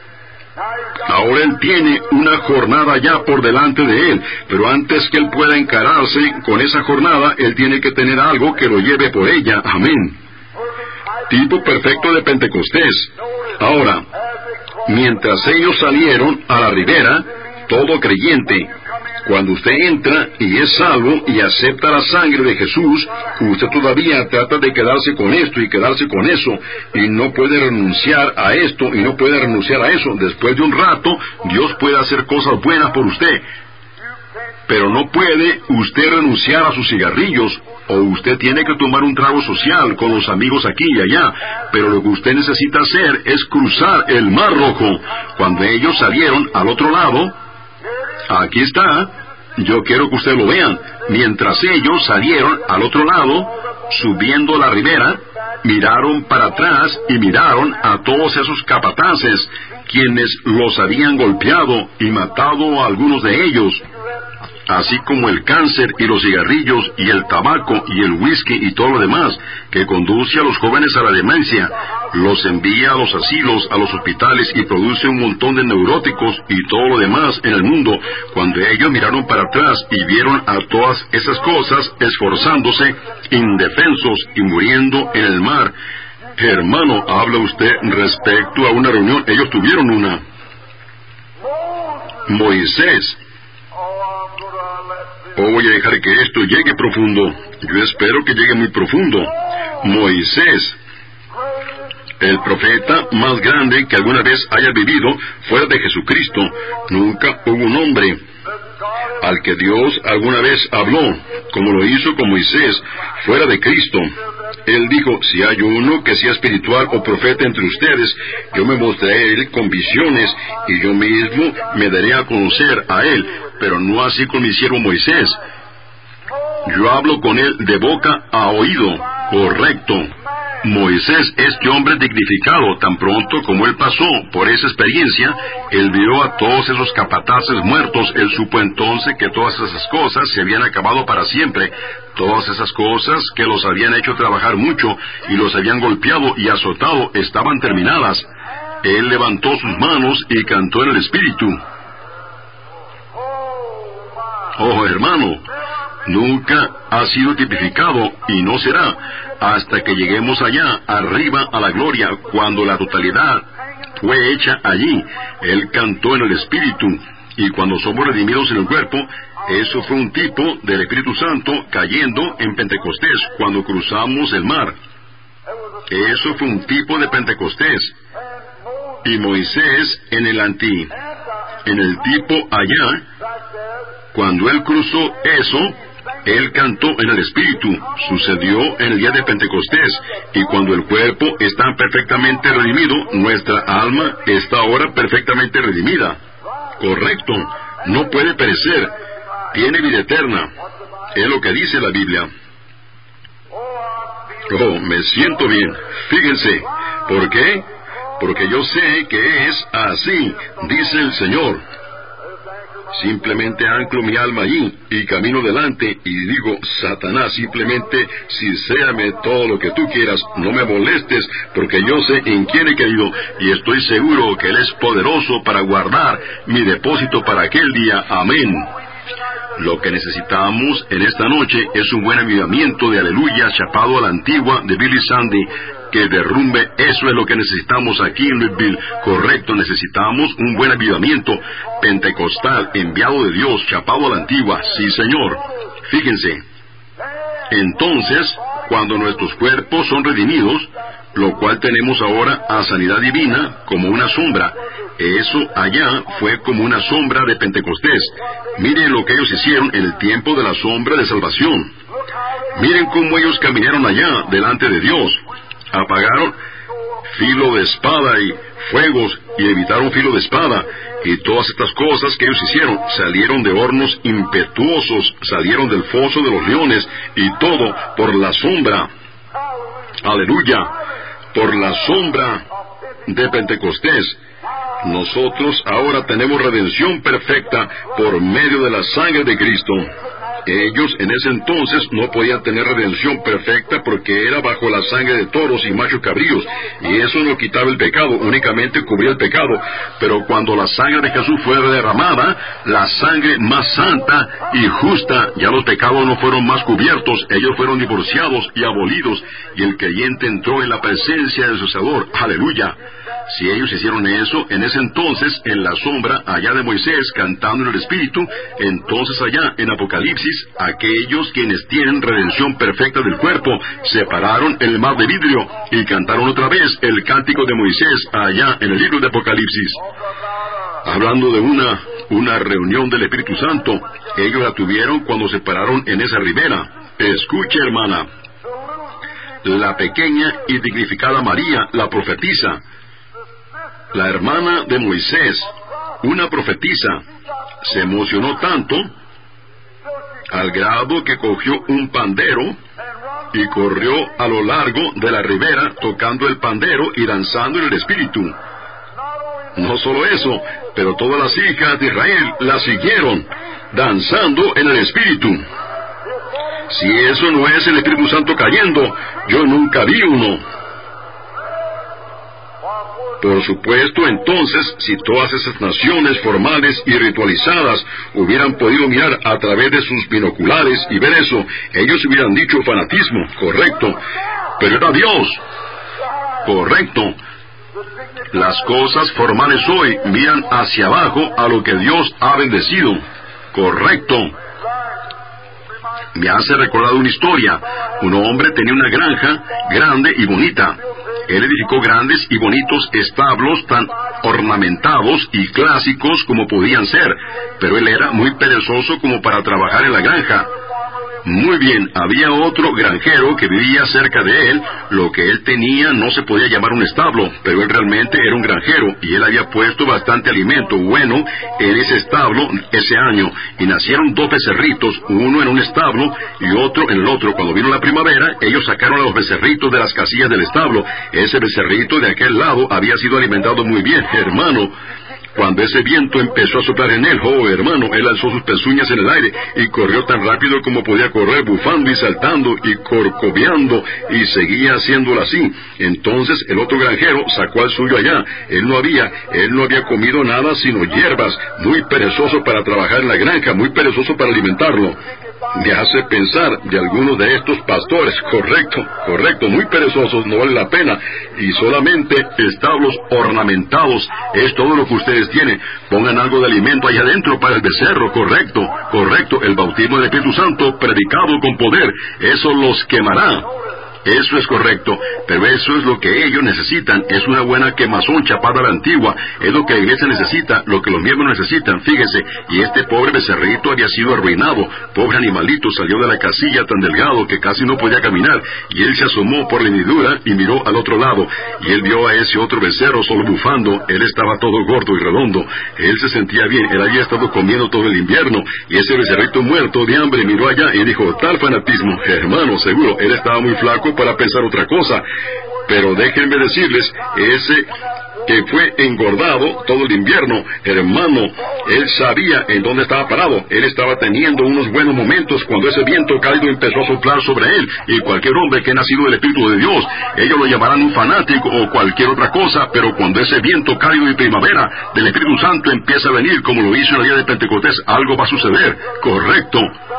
Ahora él tiene una jornada ya por delante de él, pero antes que él pueda encararse con esa jornada, él tiene que tener algo que lo lleve por ella. Amén. Tipo perfecto de Pentecostés. Ahora, mientras ellos salieron a la ribera, todo creyente, cuando usted entra y es salvo y acepta la sangre de Jesús, usted todavía trata de quedarse con esto y quedarse con eso, y no puede renunciar a esto y no puede renunciar a eso. Después de un rato, Dios puede hacer cosas buenas por usted, pero no puede usted renunciar a sus cigarrillos, o usted tiene que tomar un trago social con los amigos aquí y allá, pero lo que usted necesita hacer es cruzar el Mar Rojo. Cuando ellos salieron al otro lado, aquí está, yo quiero que ustedes lo vean, mientras ellos salieron al otro lado, subiendo la ribera, miraron para atrás y miraron a todos esos capataces, quienes los habían golpeado y matado a algunos de ellos, así como el cáncer y los cigarrillos y el tabaco y el whisky y todo lo demás, que conduce a los jóvenes a la demencia, los envía a los asilos, a los hospitales y produce un montón de neuróticos y todo lo demás en el mundo. Cuando ellos miraron para atrás y vieron a todas esas cosas esforzándose, indefensos y muriendo en el mar. Hermano, habla usted respecto a una reunión. Ellos tuvieron una. Moisés. Voy a dejar que esto llegue profundo. Yo espero que llegue muy profundo. Moisés, el profeta más grande que alguna vez haya vivido fuera de Jesucristo. Nunca hubo un hombre al que Dios alguna vez habló, como lo hizo con Moisés, fuera de Cristo. Él dijo, si hay uno que sea espiritual o profeta entre ustedes, yo me mostraré a él con visiones, y yo mismo me daré a conocer a él, pero no así con mi siervo Moisés. Yo hablo con él de boca a oído, correcto. Moisés, este hombre dignificado, tan pronto como él pasó por esa experiencia, él vio a todos esos capataces muertos. Él supo entonces que todas esas cosas se habían acabado para siempre. Todas esas cosas que los habían hecho trabajar mucho y los habían golpeado y azotado estaban terminadas. Él levantó sus manos y cantó en el Espíritu. Oh, hermano, nunca ha sido tipificado y no será hasta que lleguemos allá, arriba a la gloria, cuando la totalidad fue hecha allí. Él cantó en el Espíritu, y cuando somos redimidos en el cuerpo, eso fue un tipo del Espíritu Santo cayendo en Pentecostés, cuando cruzamos el mar. Eso fue un tipo de Pentecostés. Y Moisés en el tipo allá, cuando él cruzó eso, él cantó en el Espíritu. Sucedió en el día de Pentecostés. Y cuando el cuerpo está perfectamente redimido, nuestra alma está ahora perfectamente redimida. Correcto. No puede perecer. Tiene vida eterna. Es lo que dice la Biblia. Oh, me siento bien. Fíjense. ¿Por qué? Porque yo sé que es así, dice el Señor. Simplemente anclo mi alma allí y camino delante y digo, Satanás, simplemente sincérame todo lo que tú quieras, no me molestes, porque yo sé en quién he creído y estoy seguro que Él es poderoso para guardar mi depósito para aquel día. Amén. Lo que necesitamos en esta noche es un buen avivamiento de aleluya chapado a la antigua de Billy Sunday, que derrumbe. Eso es lo que necesitamos aquí en Louisville. Correcto, necesitamos un buen avivamiento pentecostal, enviado de Dios, chapado a la antigua. Sí, Señor. Fíjense. Entonces, cuando nuestros cuerpos son redimidos, lo cual tenemos ahora a sanidad divina como una sombra, eso allá fue como una sombra de Pentecostés. Miren lo que ellos hicieron en el tiempo de la sombra de salvación. Miren cómo ellos caminaron allá delante de Dios. Apagaron filo de espada y fuegos y evitaron filo de espada. Y todas estas cosas que ellos hicieron, salieron de hornos impetuosos, salieron del foso de los leones, y todo por la sombra. Aleluya. Por la sombra de Pentecostés. Nosotros ahora tenemos redención perfecta por medio de la sangre de Cristo. Ellos en ese entonces no podían tener redención perfecta porque era bajo la sangre de toros y machos cabríos, y eso no quitaba el pecado, únicamente cubría el pecado. Pero cuando la sangre de Jesús fue derramada, la sangre más santa y justa, ya los pecados no fueron más cubiertos, ellos fueron divorciados y abolidos, y el creyente entró en la presencia del Salvador. Aleluya. Si ellos hicieron eso, en ese entonces, en la sombra allá de Moisés, cantando en el Espíritu, entonces allá en Apocalipsis, aquellos quienes tienen redención perfecta del cuerpo, separaron el mar de vidrio y cantaron otra vez el cántico de Moisés allá en el libro de Apocalipsis. Hablando de una reunión del Espíritu Santo, ellos la tuvieron cuando se pararon en esa ribera. Escuche, hermana, la pequeña y dignificada María, la profetisa, la hermana de Moisés, una profetisa, se emocionó tanto al grado que cogió un pandero y corrió a lo largo de la ribera tocando el pandero y danzando en el Espíritu. No solo eso, pero todas las hijas de Israel la siguieron danzando en el Espíritu. Si eso no es el Espíritu Santo cayendo, yo nunca vi uno. Por supuesto, entonces, si todas esas naciones formales y ritualizadas hubieran podido mirar a través de sus binoculares y ver eso, ellos hubieran dicho fanatismo, correcto, pero era Dios, correcto. Las cosas formales hoy miran hacia abajo a lo que Dios ha bendecido, correcto. Me hace recordar una historia. Un hombre tenía una granja grande y bonita. Él edificó grandes y bonitos establos tan ornamentados y clásicos como podían ser, pero él era muy perezoso como para trabajar en la granja. Muy bien, había otro granjero que vivía cerca de él. Lo que él tenía no se podía llamar un establo, pero él realmente era un granjero, y él había puesto bastante alimento bueno en ese establo ese año, y nacieron 2 becerritos, uno en un establo y otro en el otro. Cuando vino la primavera, ellos sacaron a los becerritos de las casillas del establo. Ese becerrito de aquel lado había sido alimentado muy bien, hermano. Cuando ese viento empezó a soplar en él, oh hermano, él alzó sus pezuñas en el aire y corrió tan rápido como podía correr, bufando y saltando y corcoveando, y seguía haciéndolo así. Entonces el otro granjero sacó al suyo allá. Él no había comido nada sino hierbas, muy perezoso para trabajar en la granja, muy perezoso para alimentarlo. Me hace pensar de algunos de estos pastores, correcto, muy perezosos, no vale la pena, y solamente establos ornamentados es todo lo que ustedes tienen. Pongan algo de alimento allá adentro para el becerro, correcto, el bautismo del Espíritu Santo predicado con poder, eso los quemará. Eso es correcto, pero eso es lo que ellos necesitan. Es una buena quemazón chapada a la antigua. Es lo que la iglesia necesita, lo que los miembros necesitan. Fíjese, y este pobre becerrito había sido arruinado. Pobre animalito, salió de la casilla tan delgado que casi no podía caminar, y él se asomó por la hendidura y miró al otro lado, y él vio a ese otro becerro solo bufando. Él estaba todo gordo y redondo. Él se sentía bien, él había estado comiendo todo el invierno, y ese becerrito muerto de hambre miró allá y dijo, tal fanatismo, hermano, seguro, él estaba muy flaco para pensar otra cosa. Pero déjenme decirles, ese que fue engordado todo el invierno, hermano, él sabía en dónde estaba parado. Él estaba teniendo unos buenos momentos cuando ese viento cálido empezó a soplar sobre él. Y cualquier hombre que ha nacido del Espíritu de Dios, ellos lo llamarán un fanático o cualquier otra cosa, pero cuando ese viento cálido de primavera del Espíritu Santo empieza a venir, como lo hizo en el día de Pentecostés, algo va a suceder, correcto.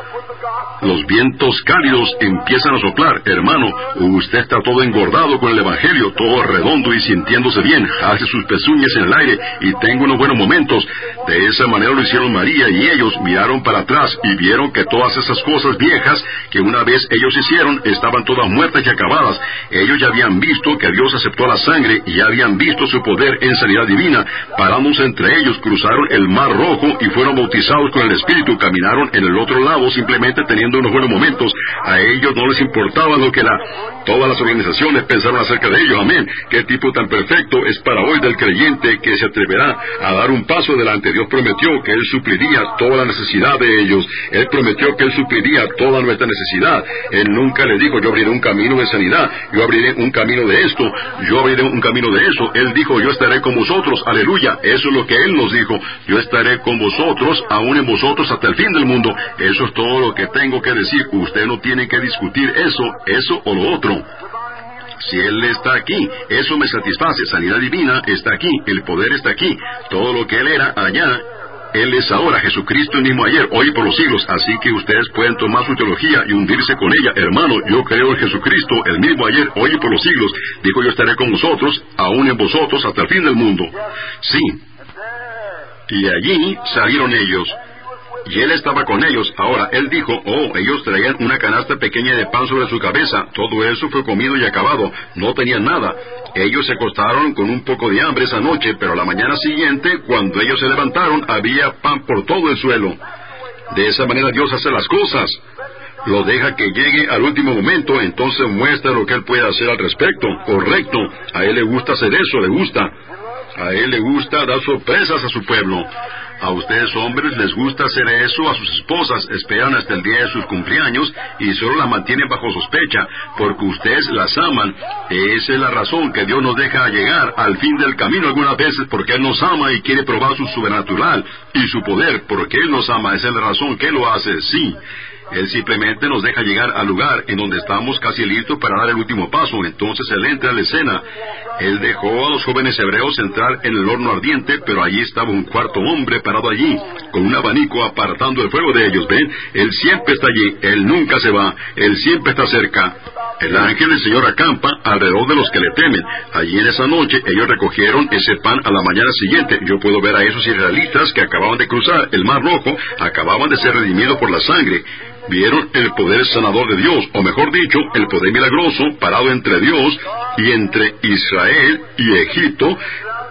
Los vientos cálidos empiezan a soplar, hermano. Usted está todo engordado con el Evangelio, todo redondo y sintiéndose bien. Hace sus pezuñas en el aire y tenga unos buenos momentos. De esa manera lo hicieron María y ellos miraron para atrás y vieron que todas esas cosas viejas que una vez ellos hicieron estaban todas muertas y acabadas. Ellos ya habían visto que Dios aceptó la sangre y ya habían visto su poder en sanidad divina. Parándose entre ellos, cruzaron el Mar Rojo y fueron bautizados con el Espíritu. Caminaron en el otro lado simplemente teniendo unos buenos momentos. A ellos no les importaba lo que todas las organizaciones pensaron acerca de ellos. Amén. Qué tipo tan perfecto es para hoy del creyente que se atreverá a dar un paso adelante. Dios prometió que Él supliría toda la necesidad de ellos. Él prometió que Él supliría toda nuestra necesidad. Él nunca le dijo, yo abriré un camino de sanidad, yo abriré un camino de esto, yo abriré un camino de eso. Él dijo, yo estaré con vosotros. Aleluya. Eso es lo que Él nos dijo. Yo estaré con vosotros, aún en vosotros hasta el fin del mundo. Eso es todo lo que tengo que decir. Usted no tiene que discutir eso o lo otro. Si Él está aquí, eso me satisface. Sanidad divina está aquí, el poder está aquí. Todo lo que Él era allá, Él es ahora. Jesucristo el mismo ayer, hoy y por los siglos. Así que ustedes pueden tomar su teología y hundirse con ella. Hermano, yo creo en Jesucristo el mismo ayer, hoy y por los siglos. Dijo, yo estaré con vosotros, aún en vosotros hasta el fin del mundo. Sí. Y allí salieron ellos. Y Él estaba con ellos. Ahora, Él dijo, ellos traían una canasta pequeña de pan sobre su cabeza. Todo eso fue comido y acabado. No tenían nada. Ellos se acostaron con un poco de hambre esa noche, pero la mañana siguiente, cuando ellos se levantaron, había pan por todo el suelo. De esa manera Dios hace las cosas. Lo deja que llegue al último momento, entonces muestra lo que Él puede hacer al respecto. Correcto. A Él le gusta hacer eso, le gusta. A Él le gusta dar sorpresas a su pueblo. A ustedes hombres les gusta hacer eso a sus esposas, esperan hasta el día de sus cumpleaños y solo las mantienen bajo sospecha, porque ustedes las aman. Esa es la razón que Dios nos deja llegar al fin del camino algunas veces, porque Él nos ama y quiere probar su sobrenatural y su poder, porque Él nos ama. Esa es la razón que Él lo hace, sí. Él simplemente nos deja llegar al lugar en donde estamos casi listos para dar el último paso. Entonces Él entra a la escena. Él dejó a los jóvenes hebreos entrar en el horno ardiente, pero allí estaba un cuarto hombre parado allí, con un abanico apartando el fuego de ellos. ¿Ven? Él siempre está allí. Él nunca se va. Él siempre está cerca. El ángel del Señor acampa alrededor de los que le temen. Allí en esa noche ellos recogieron ese pan a la mañana siguiente. Yo puedo ver a esos israelitas que acababan de cruzar el Mar Rojo, acababan de ser redimidos por la sangre. Vieron el poder sanador de Dios, o mejor dicho, el poder milagroso parado entre Dios y entre Israel y Egipto.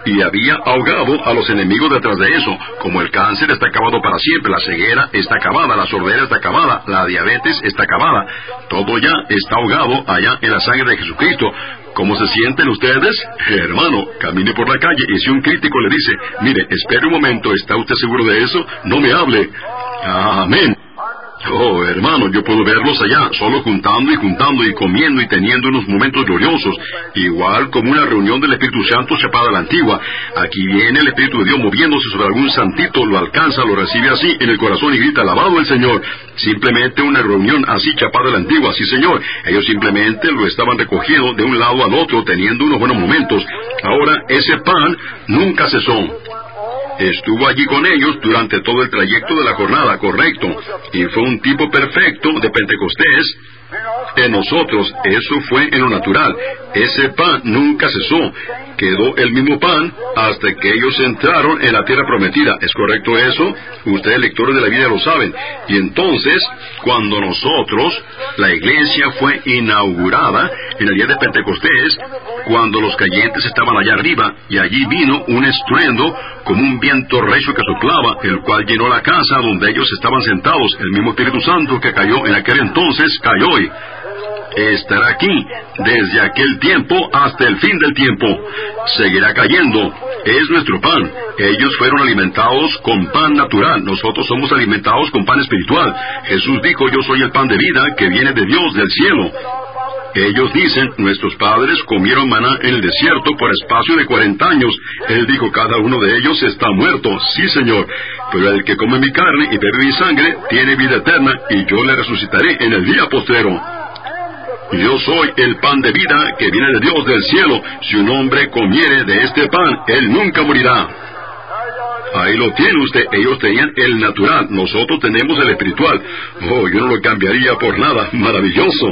y había ahogado a los enemigos detrás de eso. Como el cáncer está acabado para siempre, la ceguera está acabada, la sordera está acabada, la diabetes está acabada. Todo ya está ahogado allá en la sangre de Jesucristo. ¿Cómo se sienten ustedes? Hermano, camine por la calle y si un crítico le dice, mire, espere un momento, ¿está usted seguro de eso? No me hable. Amén. Oh, hermano, yo puedo verlos allá, solo juntando y comiendo y teniendo unos momentos gloriosos, igual como una reunión del Espíritu Santo chapada a la antigua. Aquí viene el Espíritu de Dios moviéndose sobre algún santito, lo alcanza, lo recibe así en el corazón y grita, alabado el Señor. Simplemente una reunión así chapada a la antigua, sí Señor. Ellos simplemente lo estaban recogiendo de un lado al otro, teniendo unos buenos momentos. Ahora, ese pan nunca cesó. Estuvo allí con ellos durante todo el trayecto de la jornada, correcto, y fue un tipo perfecto de Pentecostés en nosotros. Eso fue en lo natural. Ese pan nunca cesó. Quedó el mismo pan hasta que ellos entraron en la tierra prometida. ¿Es correcto eso? Ustedes, lectores de la Biblia, lo saben. Y entonces, cuando nosotros, la iglesia fue inaugurada en el día de Pentecostés, cuando los creyentes estaban allá arriba, y allí vino un estruendo como un viento recio que soplaba, el cual llenó la casa donde ellos estaban sentados. El mismo Espíritu Santo que cayó en aquel entonces, cayó hoy. Estará aquí desde aquel tiempo hasta el fin del tiempo. Seguirá cayendo. Es nuestro pan. Ellos fueron alimentados con pan natural. Nosotros somos alimentados con pan espiritual. Jesús dijo, yo soy el pan de vida que viene de Dios, del cielo. Ellos dicen, nuestros padres comieron maná en el desierto por espacio de 40 años. Él dijo, cada uno de ellos está muerto. Sí, Señor. Pero el que come mi carne y bebe mi sangre tiene vida eterna, y yo le resucitaré en el día postrero. Yo soy el pan de vida que viene de Dios del cielo. Si un hombre comiere de este pan, él nunca morirá. Ahí lo tiene usted. Ellos tenían el natural. Nosotros tenemos el espiritual. Oh, yo no lo cambiaría por nada. Maravilloso.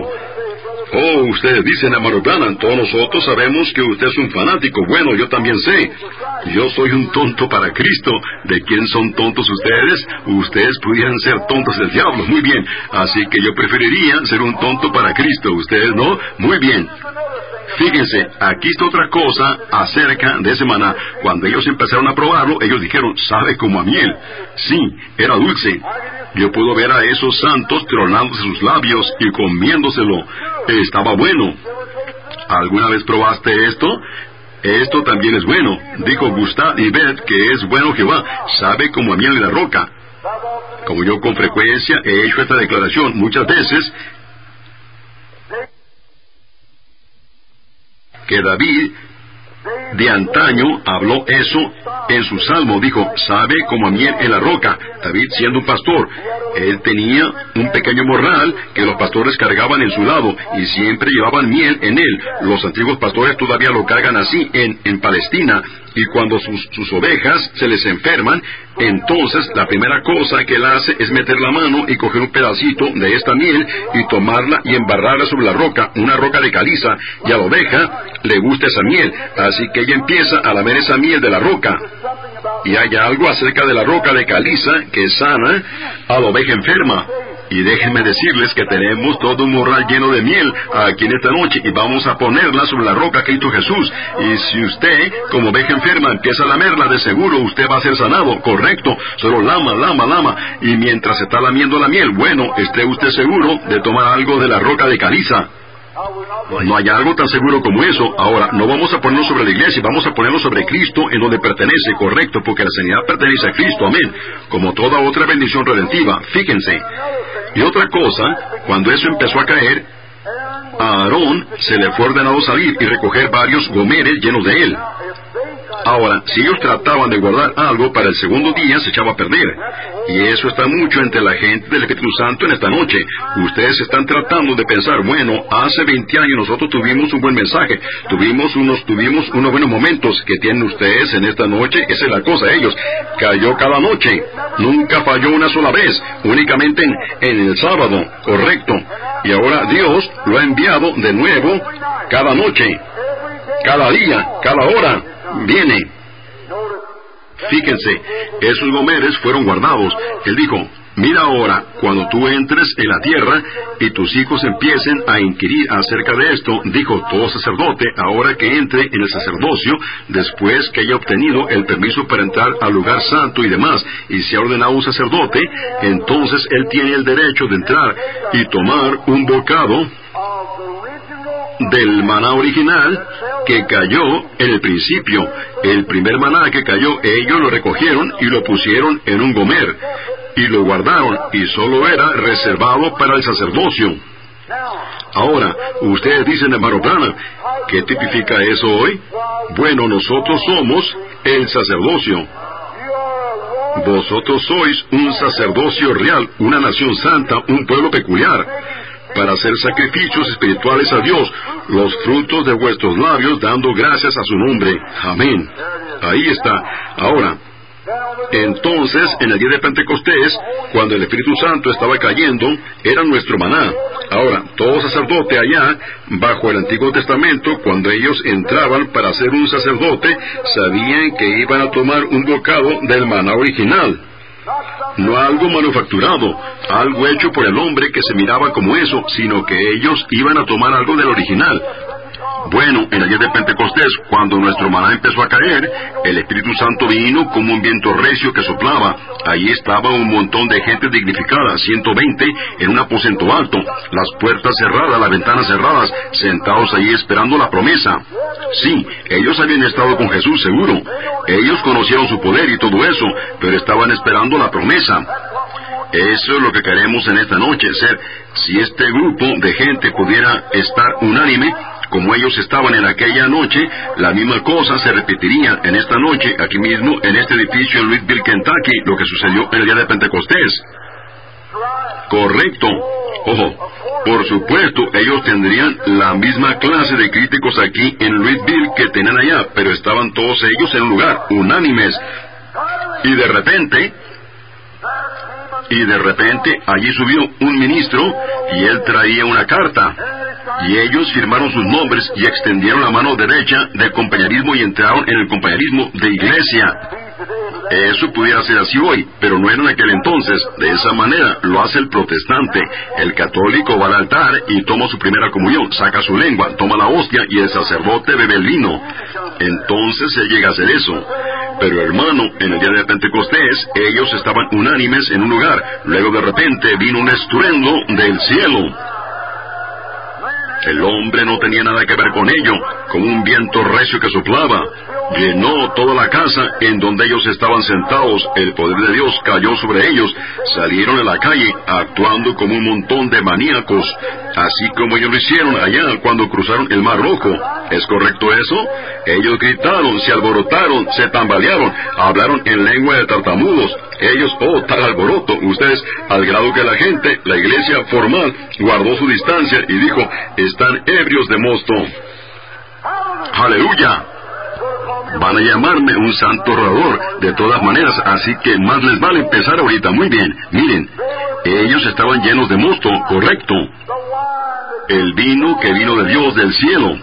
Oh, ustedes dicen, hermano Branham, todos nosotros sabemos que usted es un fanático. Bueno, yo también sé. Yo soy un tonto para Cristo. ¿De quién son tontos ustedes? Ustedes pudieran ser tontos del diablo. Muy bien. Así que yo preferiría ser un tonto para Cristo. ¿Ustedes no? Muy bien. Fíjense, aquí está otra cosa acerca de ese maná. Cuando ellos empezaron a probarlo, ellos dijeron, sabe como a miel. Sí, era dulce. Yo puedo ver a esos santos tronándose sus labios y comiéndoselo. Estaba bueno. ¿Alguna vez probaste esto? Esto también es bueno. Dijo, gustad y ved que es bueno Jehová. Sabe como a miel de la roca. Como yo con frecuencia he hecho esta declaración muchas veces, que David de antaño habló eso en su salmo. Dijo, sabe como a miel en la roca. David, siendo un pastor, él tenía un pequeño morral que los pastores cargaban en su lado y siempre llevaban miel en él. Los antiguos pastores todavía lo cargan así en Palestina. Y cuando sus ovejas se les enferman, entonces la primera cosa que él hace es meter la mano y coger un pedacito de esta miel y tomarla y embarrarla sobre la roca, una roca de caliza, y a la oveja le gusta esa miel, así que ella empieza a lamer esa miel de la roca. Y hay algo acerca de la roca de caliza que sana a la oveja enferma. Y déjenme decirles que tenemos todo un morral lleno de miel aquí en esta noche, y vamos a ponerla sobre la roca que hizo Jesús. Y si usted, como oveja enferma, empieza a lamerla, de seguro usted va a ser sanado, correcto. Solo lama. Y mientras está lamiendo la miel, bueno, esté usted seguro de tomar algo de la roca de caliza. No hay algo tan seguro como eso. Ahora, no vamos a ponerlo sobre la iglesia, vamos a ponerlo sobre Cristo, en donde pertenece, correcto, porque la sanidad pertenece a Cristo, amén, como toda otra bendición redentiva. Fíjense. Y otra cosa, cuando eso empezó a caer, a Aarón se le fue ordenado salir y recoger varios gomeres llenos de él. Ahora, si ellos trataban de guardar algo para el segundo día, se echaba a perder. Y eso está mucho entre la gente del Espíritu Santo en esta noche. Ustedes están tratando de pensar, bueno, hace 20 años nosotros tuvimos un buen mensaje, tuvimos unos buenos momentos. Que tienen ustedes en esta noche? Esa es la cosa. Ellos cayó cada noche, nunca falló una sola vez, únicamente en el sábado, correcto. Y ahora Dios lo ha enviado de nuevo cada noche, cada día, cada hora. Viene. Fíjense, esos gomeres fueron guardados. Él dijo, Mira ahora, cuando tú entres en la tierra y tus hijos empiecen a inquirir acerca de esto, dijo todo sacerdote, ahora que entre en el sacerdocio, después que haya obtenido el permiso para entrar al lugar santo y demás, y se ha ordenado un sacerdote, entonces él tiene el derecho de entrar y tomar un bocado del maná original que cayó en el principio. El primer maná que cayó, ellos lo recogieron y lo pusieron en un gomer y lo guardaron, y solo era reservado para el sacerdocio. Ahora, ustedes dicen, hermano Branham, ¿qué tipifica eso hoy? Bueno, nosotros somos el sacerdocio. Vosotros sois un sacerdocio real, una nación santa, un pueblo peculiar, para hacer sacrificios espirituales a Dios, los frutos de vuestros labios, dando gracias a su nombre. Amén. Ahí está. Ahora, entonces, en el día de Pentecostés, cuando el Espíritu Santo estaba cayendo, era nuestro maná. Ahora, todo sacerdote allá, bajo el Antiguo Testamento, cuando ellos entraban para ser un sacerdote, sabían que iban a tomar un bocado del maná original. No algo manufacturado, algo hecho por el hombre que se miraba como eso, sino que ellos iban a tomar algo del original. Bueno, en el día de Pentecostés, cuando nuestro maná empezó a caer, el Espíritu Santo vino como un viento recio que soplaba. Allí estaba un montón de gente dignificada, 120, en un aposento alto, las puertas cerradas, las ventanas cerradas, sentados allí esperando la promesa. Sí, ellos habían estado con Jesús, seguro. Ellos conocieron su poder y todo eso, pero estaban esperando la promesa. Eso es lo que queremos en esta noche, ser. Si este grupo de gente pudiera estar unánime, como ellos estaban en aquella noche, la misma cosa se repetiría en esta noche, aquí mismo, en este edificio en Louisville, Kentucky, lo que sucedió en el día de Pentecostés. Correcto. Ojo, por supuesto, ellos tendrían la misma clase de críticos aquí en Louisville que tenían allá, pero estaban todos ellos en un lugar, unánimes. Y de repente, allí subió un ministro y él traía una carta. Y ellos firmaron sus nombres y extendieron la mano derecha del compañerismo y entraron en el compañerismo de iglesia. Eso pudiera ser así hoy, pero no era en aquel entonces. De esa manera lo hace el protestante. El católico va al altar y toma su primera comunión, saca su lengua, toma la hostia y el sacerdote bebe el vino. Entonces él llega a hacer eso. Pero hermano, en el día de Pentecostés, ellos estaban unánimes en un lugar. Luego de repente vino un estruendo del cielo. El hombre no tenía nada que ver con ello, como un viento recio que soplaba. Llenó toda la casa en donde ellos estaban sentados. El poder de Dios cayó sobre ellos. Salieron a la calle actuando como un montón de maníacos, así como ellos lo hicieron allá cuando cruzaron el Mar Rojo. ¿Es correcto eso? Ellos gritaron, se alborotaron, se tambalearon, hablaron en lengua de tartamudos. Ellos, tal alboroto, ustedes, al grado que la gente, la iglesia formal, guardó su distancia y dijo, están ebrios de mosto. ¡Aleluya! Van a llamarme un santo orador, de todas maneras, así que más les vale empezar ahorita. Muy bien, miren, ellos estaban llenos de mosto, correcto. El vino que vino de Dios del cielo.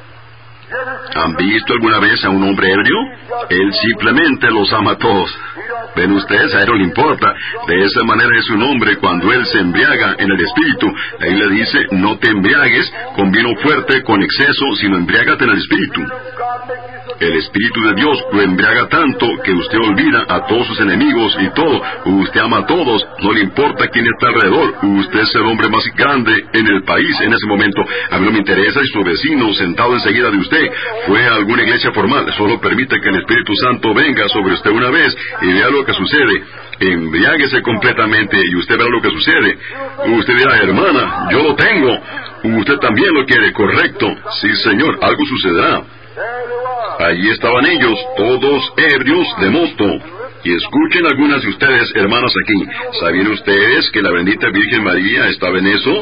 ¿Han visto alguna vez a un hombre ebrio? Él simplemente los ama a todos. ¿Ven ustedes? A él no le importa. De esa manera es un hombre cuando él se embriaga en el espíritu. Ahí le dice, no te embriagues con vino fuerte, con exceso, sino embriágate en el espíritu. El Espíritu de Dios lo embriaga tanto que usted olvida a todos sus enemigos y todo. Usted ama a todos, no le importa quién está alrededor. Usted es el hombre más grande en el país en ese momento. A mí no me interesa si su vecino sentado enseguida de usted fue a alguna iglesia formal. Solo permite que el Espíritu Santo venga sobre usted una vez y vea lo que sucede. Embriáguese completamente y usted verá lo que sucede. Usted dirá, hermana, yo lo tengo. Usted también lo quiere, correcto. Sí, señor, algo sucederá. Allí estaban ellos, todos ebrios de mosto. Y escuchen algunas de ustedes, hermanas, aquí. ¿Sabían ustedes que la bendita Virgen María estaba en eso?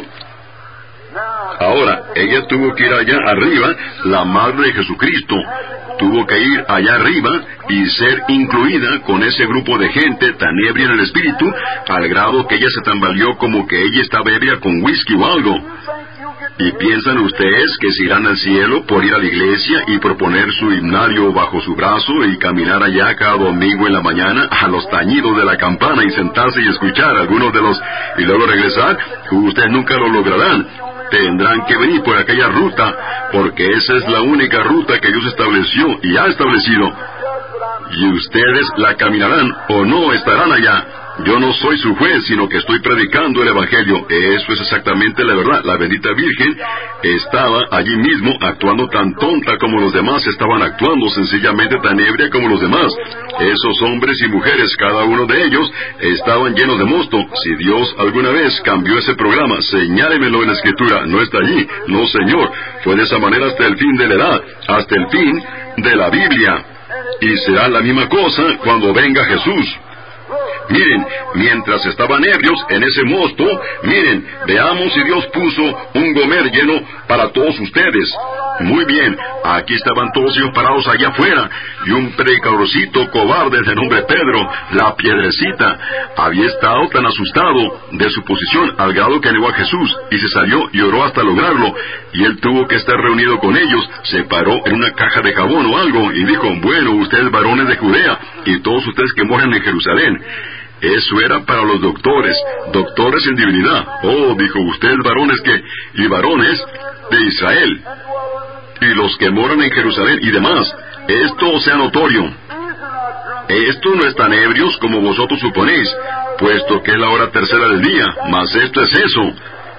Ahora, ella tuvo que ir allá arriba, la Madre de Jesucristo. Tuvo que ir allá arriba y ser incluida con ese grupo de gente tan ebria en el espíritu, al grado que ella se tambaleó como que ella estaba ebria con whisky o algo. ¿Y piensan ustedes que se irán al cielo por ir a la iglesia y proponer su himnario bajo su brazo y caminar allá cada domingo en la mañana a los tañidos de la campana y sentarse y escuchar algunos de los y luego regresar? Ustedes nunca lo lograrán. Tendrán que venir por aquella ruta, porque esa es la única ruta que Dios estableció y ha establecido. Y ustedes la caminarán o no estarán allá. Yo no soy su juez, sino que estoy predicando el Evangelio. Eso es exactamente la verdad. La bendita Virgen estaba allí mismo actuando tan tonta como los demás estaban actuando, sencillamente tan ebria como los demás. Esos hombres y mujeres, cada uno de ellos, estaban llenos de mosto. Si Dios alguna vez cambió ese programa, señálemelo en la Escritura. No está allí. No, Señor. Fue de esa manera hasta el fin de la edad, hasta el fin de la Biblia. Y será la misma cosa cuando venga Jesús. Miren, mientras estaban ebrios en ese mosto, miren, veamos si Dios puso un gomer lleno para todos ustedes. Muy bien, aquí estaban todos ellos parados allá afuera, y un predicadorcito cobarde de nombre Pedro, la piedrecita, había estado tan asustado de su posición al grado que negó a Jesús, y se salió y oró hasta lograrlo, y él tuvo que estar reunido con ellos, se paró en una caja de jabón o algo, y dijo, bueno, ustedes varones de Judea, y todos ustedes que moran en Jerusalén. Eso era para los doctores en divinidad. Oh, dijo, ustedes y varones de Israel, y los que moran en Jerusalén y demás, esto sea notorio. Estos no están ebrios como vosotros suponéis, puesto que es la hora tercera del día, mas esto es eso.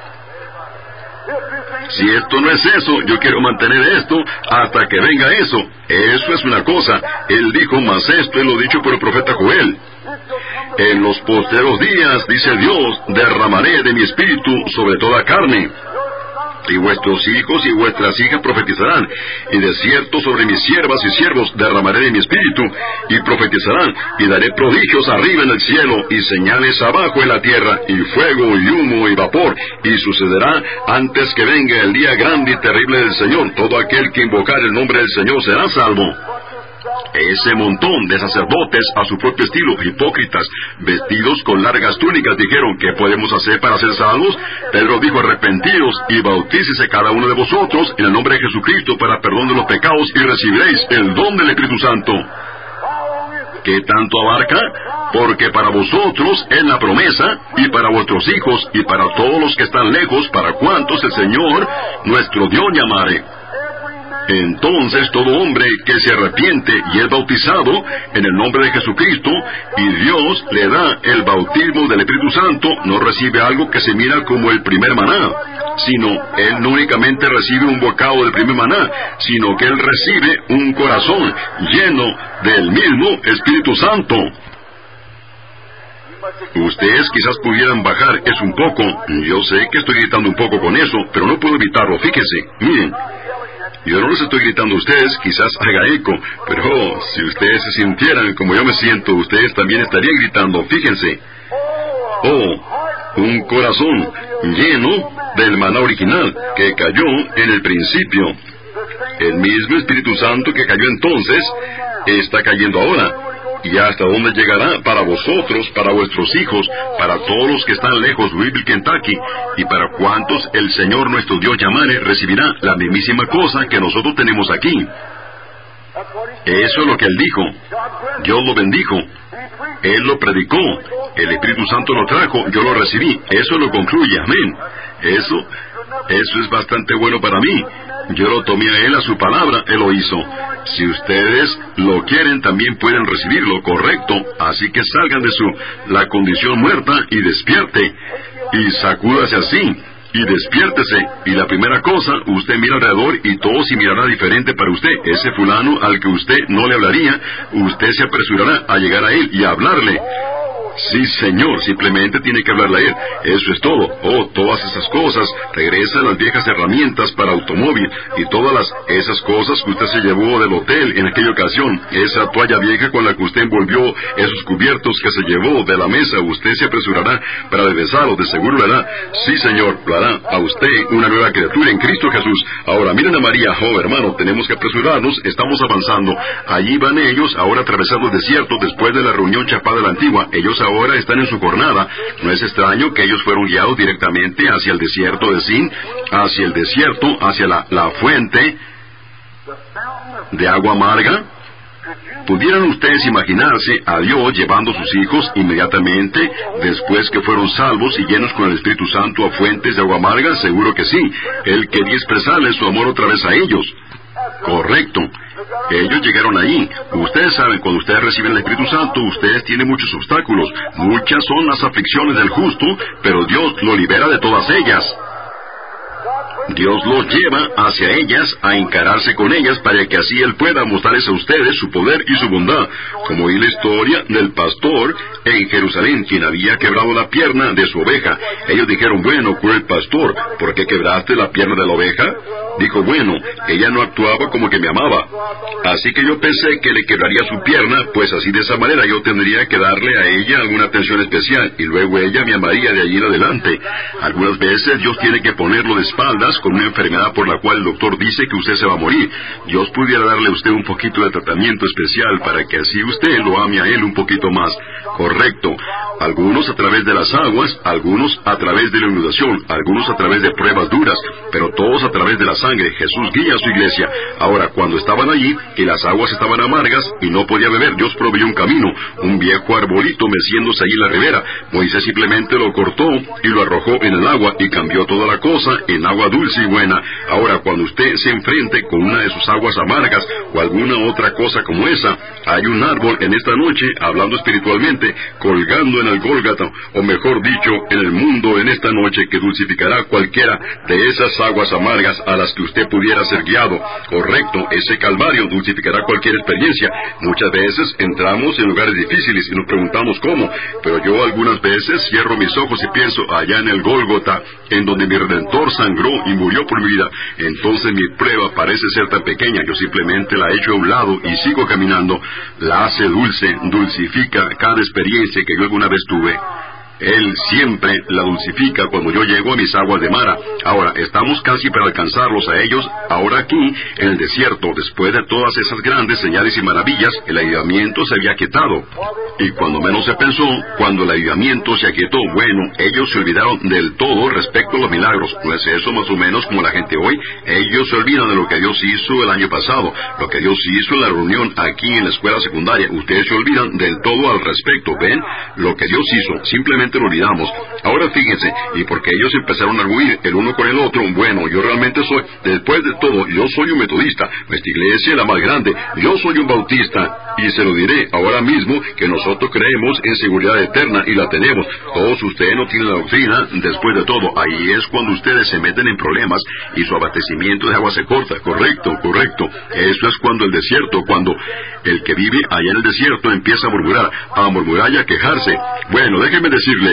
Si esto no es eso, yo quiero mantener esto hasta que venga eso. Eso es una cosa. Él dijo, mas esto es lo dicho por el profeta Joel. En los postreros días, dice Dios, derramaré de mi espíritu sobre toda carne. Y vuestros hijos y vuestras hijas profetizarán, y de cierto sobre mis siervas y siervos derramaré de mi espíritu, y profetizarán, y daré prodigios arriba en el cielo, y señales abajo en la tierra, y fuego, y humo, y vapor, y sucederá antes que venga el día grande y terrible del Señor. Todo aquel que invocar el nombre del Señor será salvo. Ese montón de sacerdotes a su propio estilo, hipócritas, vestidos con largas túnicas, dijeron, ¿qué podemos hacer para ser salvos? Pedro dijo, arrepentidos y bautícese cada uno de vosotros en el nombre de Jesucristo para perdón de los pecados y recibiréis el don del Espíritu Santo. ¿Qué tanto abarca? Porque para vosotros es la promesa, y para vuestros hijos, y para todos los que están lejos, para cuantos el Señor, nuestro Dios, llamare. Entonces todo hombre que se arrepiente y es bautizado en el nombre de Jesucristo, y Dios le da el bautismo del Espíritu Santo, no recibe algo que se mira como el primer maná, sino él no únicamente recibe un bocado del primer maná, sino que él recibe un corazón lleno del mismo Espíritu Santo. Ustedes quizás pudieran bajar eso un poco. Yo sé que estoy gritando un poco con eso, pero no puedo evitarlo. Fíjense, miren. Yo no les estoy gritando a ustedes, quizás haga eco, pero si ustedes se sintieran como yo me siento, ustedes también estarían gritando. Fíjense. Oh, un corazón lleno del maná original que cayó en el principio. El mismo Espíritu Santo que cayó entonces está cayendo ahora. ¿Y hasta dónde llegará? Para vosotros, para vuestros hijos, para todos los que están lejos, Louisville, Kentucky, y para cuantos el Señor nuestro Dios llamare, recibirá la mismísima cosa que nosotros tenemos aquí. Eso es lo que Él dijo. Dios lo bendijo. Él lo predicó. El Espíritu Santo lo trajo. Yo lo recibí. Eso lo concluye. Amén. Eso es bastante bueno para mí. Yo lo tomé a Él a su palabra. Él lo hizo. Si ustedes lo quieren, también pueden recibirlo, correcto. Así que salgan de la condición muerta y despierte. Y sacúdase así. Y despiértese, y la primera cosa, usted mira alrededor y todo se mirará diferente para usted. Ese fulano al que usted no le hablaría, usted se apresurará a llegar a él y a hablarle. Sí, Señor, simplemente tiene que hablarle a Él. Eso es todo. Oh, todas esas cosas. Regresa a las viejas herramientas para automóvil y todas esas cosas que usted se llevó del hotel en aquella ocasión. Esa toalla vieja con la que usted envolvió esos cubiertos que se llevó de la mesa. Usted se apresurará para besarlo. De seguro lo hará. Sí, Señor, lo hará a usted una nueva criatura en Cristo Jesús. Ahora, miren a María. Oh, hermano, tenemos que apresurarnos. Estamos avanzando. Allí van ellos, ahora atravesando el desierto después de la reunión chapada de la antigua. Ellos ahora están en su jornada. No es extraño que ellos fueron guiados directamente hacia el desierto de Sin, hacia el desierto, hacia la fuente de agua amarga. ¿Pudieran ustedes imaginarse a Dios llevando a sus hijos inmediatamente después que fueron salvos y llenos con el Espíritu Santo a fuentes de agua amarga? Seguro que sí. Él quería expresarles su amor otra vez a ellos. Correcto. Ellos llegaron allí. Ustedes saben, cuando ustedes reciben el Espíritu Santo, ustedes tienen muchos obstáculos. Muchas son las aflicciones del justo, pero Dios lo libera de todas ellas. Dios los lleva hacia ellas a encararse con ellas para que así Él pueda mostrarles a ustedes su poder y su bondad. Como oí la historia del pastor en Jerusalén, quien había quebrado la pierna de su oveja. Ellos dijeron, bueno, cruel pastor, ¿por qué quebraste la pierna de la oveja? Dijo, bueno, ella no actuaba como que me amaba. Así que yo pensé que le quebraría su pierna, pues así de esa manera yo tendría que darle a ella alguna atención especial, y luego ella me amaría de allí en adelante. Algunas veces Dios tiene que ponerlo de espaldas con una enfermedad por la cual el doctor dice que usted se va a morir. Dios pudiera darle a usted un poquito de tratamiento especial para que así usted lo ame a Él un poquito más. Correcto. Algunos a través de las aguas, algunos a través de la inundación, algunos a través de pruebas duras, pero todos a través de la sangre. Jesús guía a su iglesia. Ahora, cuando estaban allí, y las aguas estaban amargas, y no podía beber, Dios proveyó un camino, un viejo arbolito meciéndose allí en la ribera. Moisés simplemente lo cortó y lo arrojó en el agua, y cambió toda la cosa en agua dulce y buena. Ahora, cuando usted se enfrente con una de sus aguas amargas, o alguna otra cosa como esa, hay un árbol en esta noche, hablando espiritualmente, colgando en el Gólgata, o mejor dicho, en el mundo en esta noche, que dulcificará cualquiera de esas aguas amargas a las que usted pudiera ser guiado. Correcto, ese Calvario dulcificará cualquier experiencia. Muchas veces entramos en lugares difíciles y nos preguntamos cómo, pero yo algunas veces cierro mis ojos y pienso, allá en el Gólgota, en donde mi Redentor sangró y murió por mi vida, entonces mi prueba parece ser tan pequeña, yo simplemente la echo a un lado y sigo caminando. La hace dulce, dulcifica cada experiencia que yo alguna vez tuve. Él siempre la dulcifica cuando yo llego a mis aguas de Mara. Ahora, estamos casi para alcanzarlos a ellos, ahora aquí, en el desierto. Después de todas esas grandes señales y maravillas, el avivamiento se había aquietado. Y cuando menos se pensó, cuando el avivamiento se aquietó, bueno, ellos se olvidaron del todo respecto a los milagros. ¿No es eso más o menos como la gente hoy? Ellos se olvidan de lo que Dios hizo el año pasado, lo que Dios hizo en la reunión aquí en la escuela secundaria. Ustedes se olvidan del todo al respecto. ¿Ven? Lo que Dios hizo, simplemente lo olvidamos. Ahora fíjense, y porque ellos empezaron a arguir el uno con el otro, bueno, yo realmente soy, después de todo, yo soy un metodista, nuestra iglesia es la más grande, yo soy un bautista, y se lo diré ahora mismo que nosotros creemos en seguridad eterna y la tenemos. Todos ustedes no tienen la doctrina, después de todo, ahí es cuando ustedes se meten en problemas y su abastecimiento de agua se corta. Correcto, correcto. Eso es cuando el desierto, cuando el que vive allá en el desierto empieza a murmurar y a quejarse. Bueno, déjeme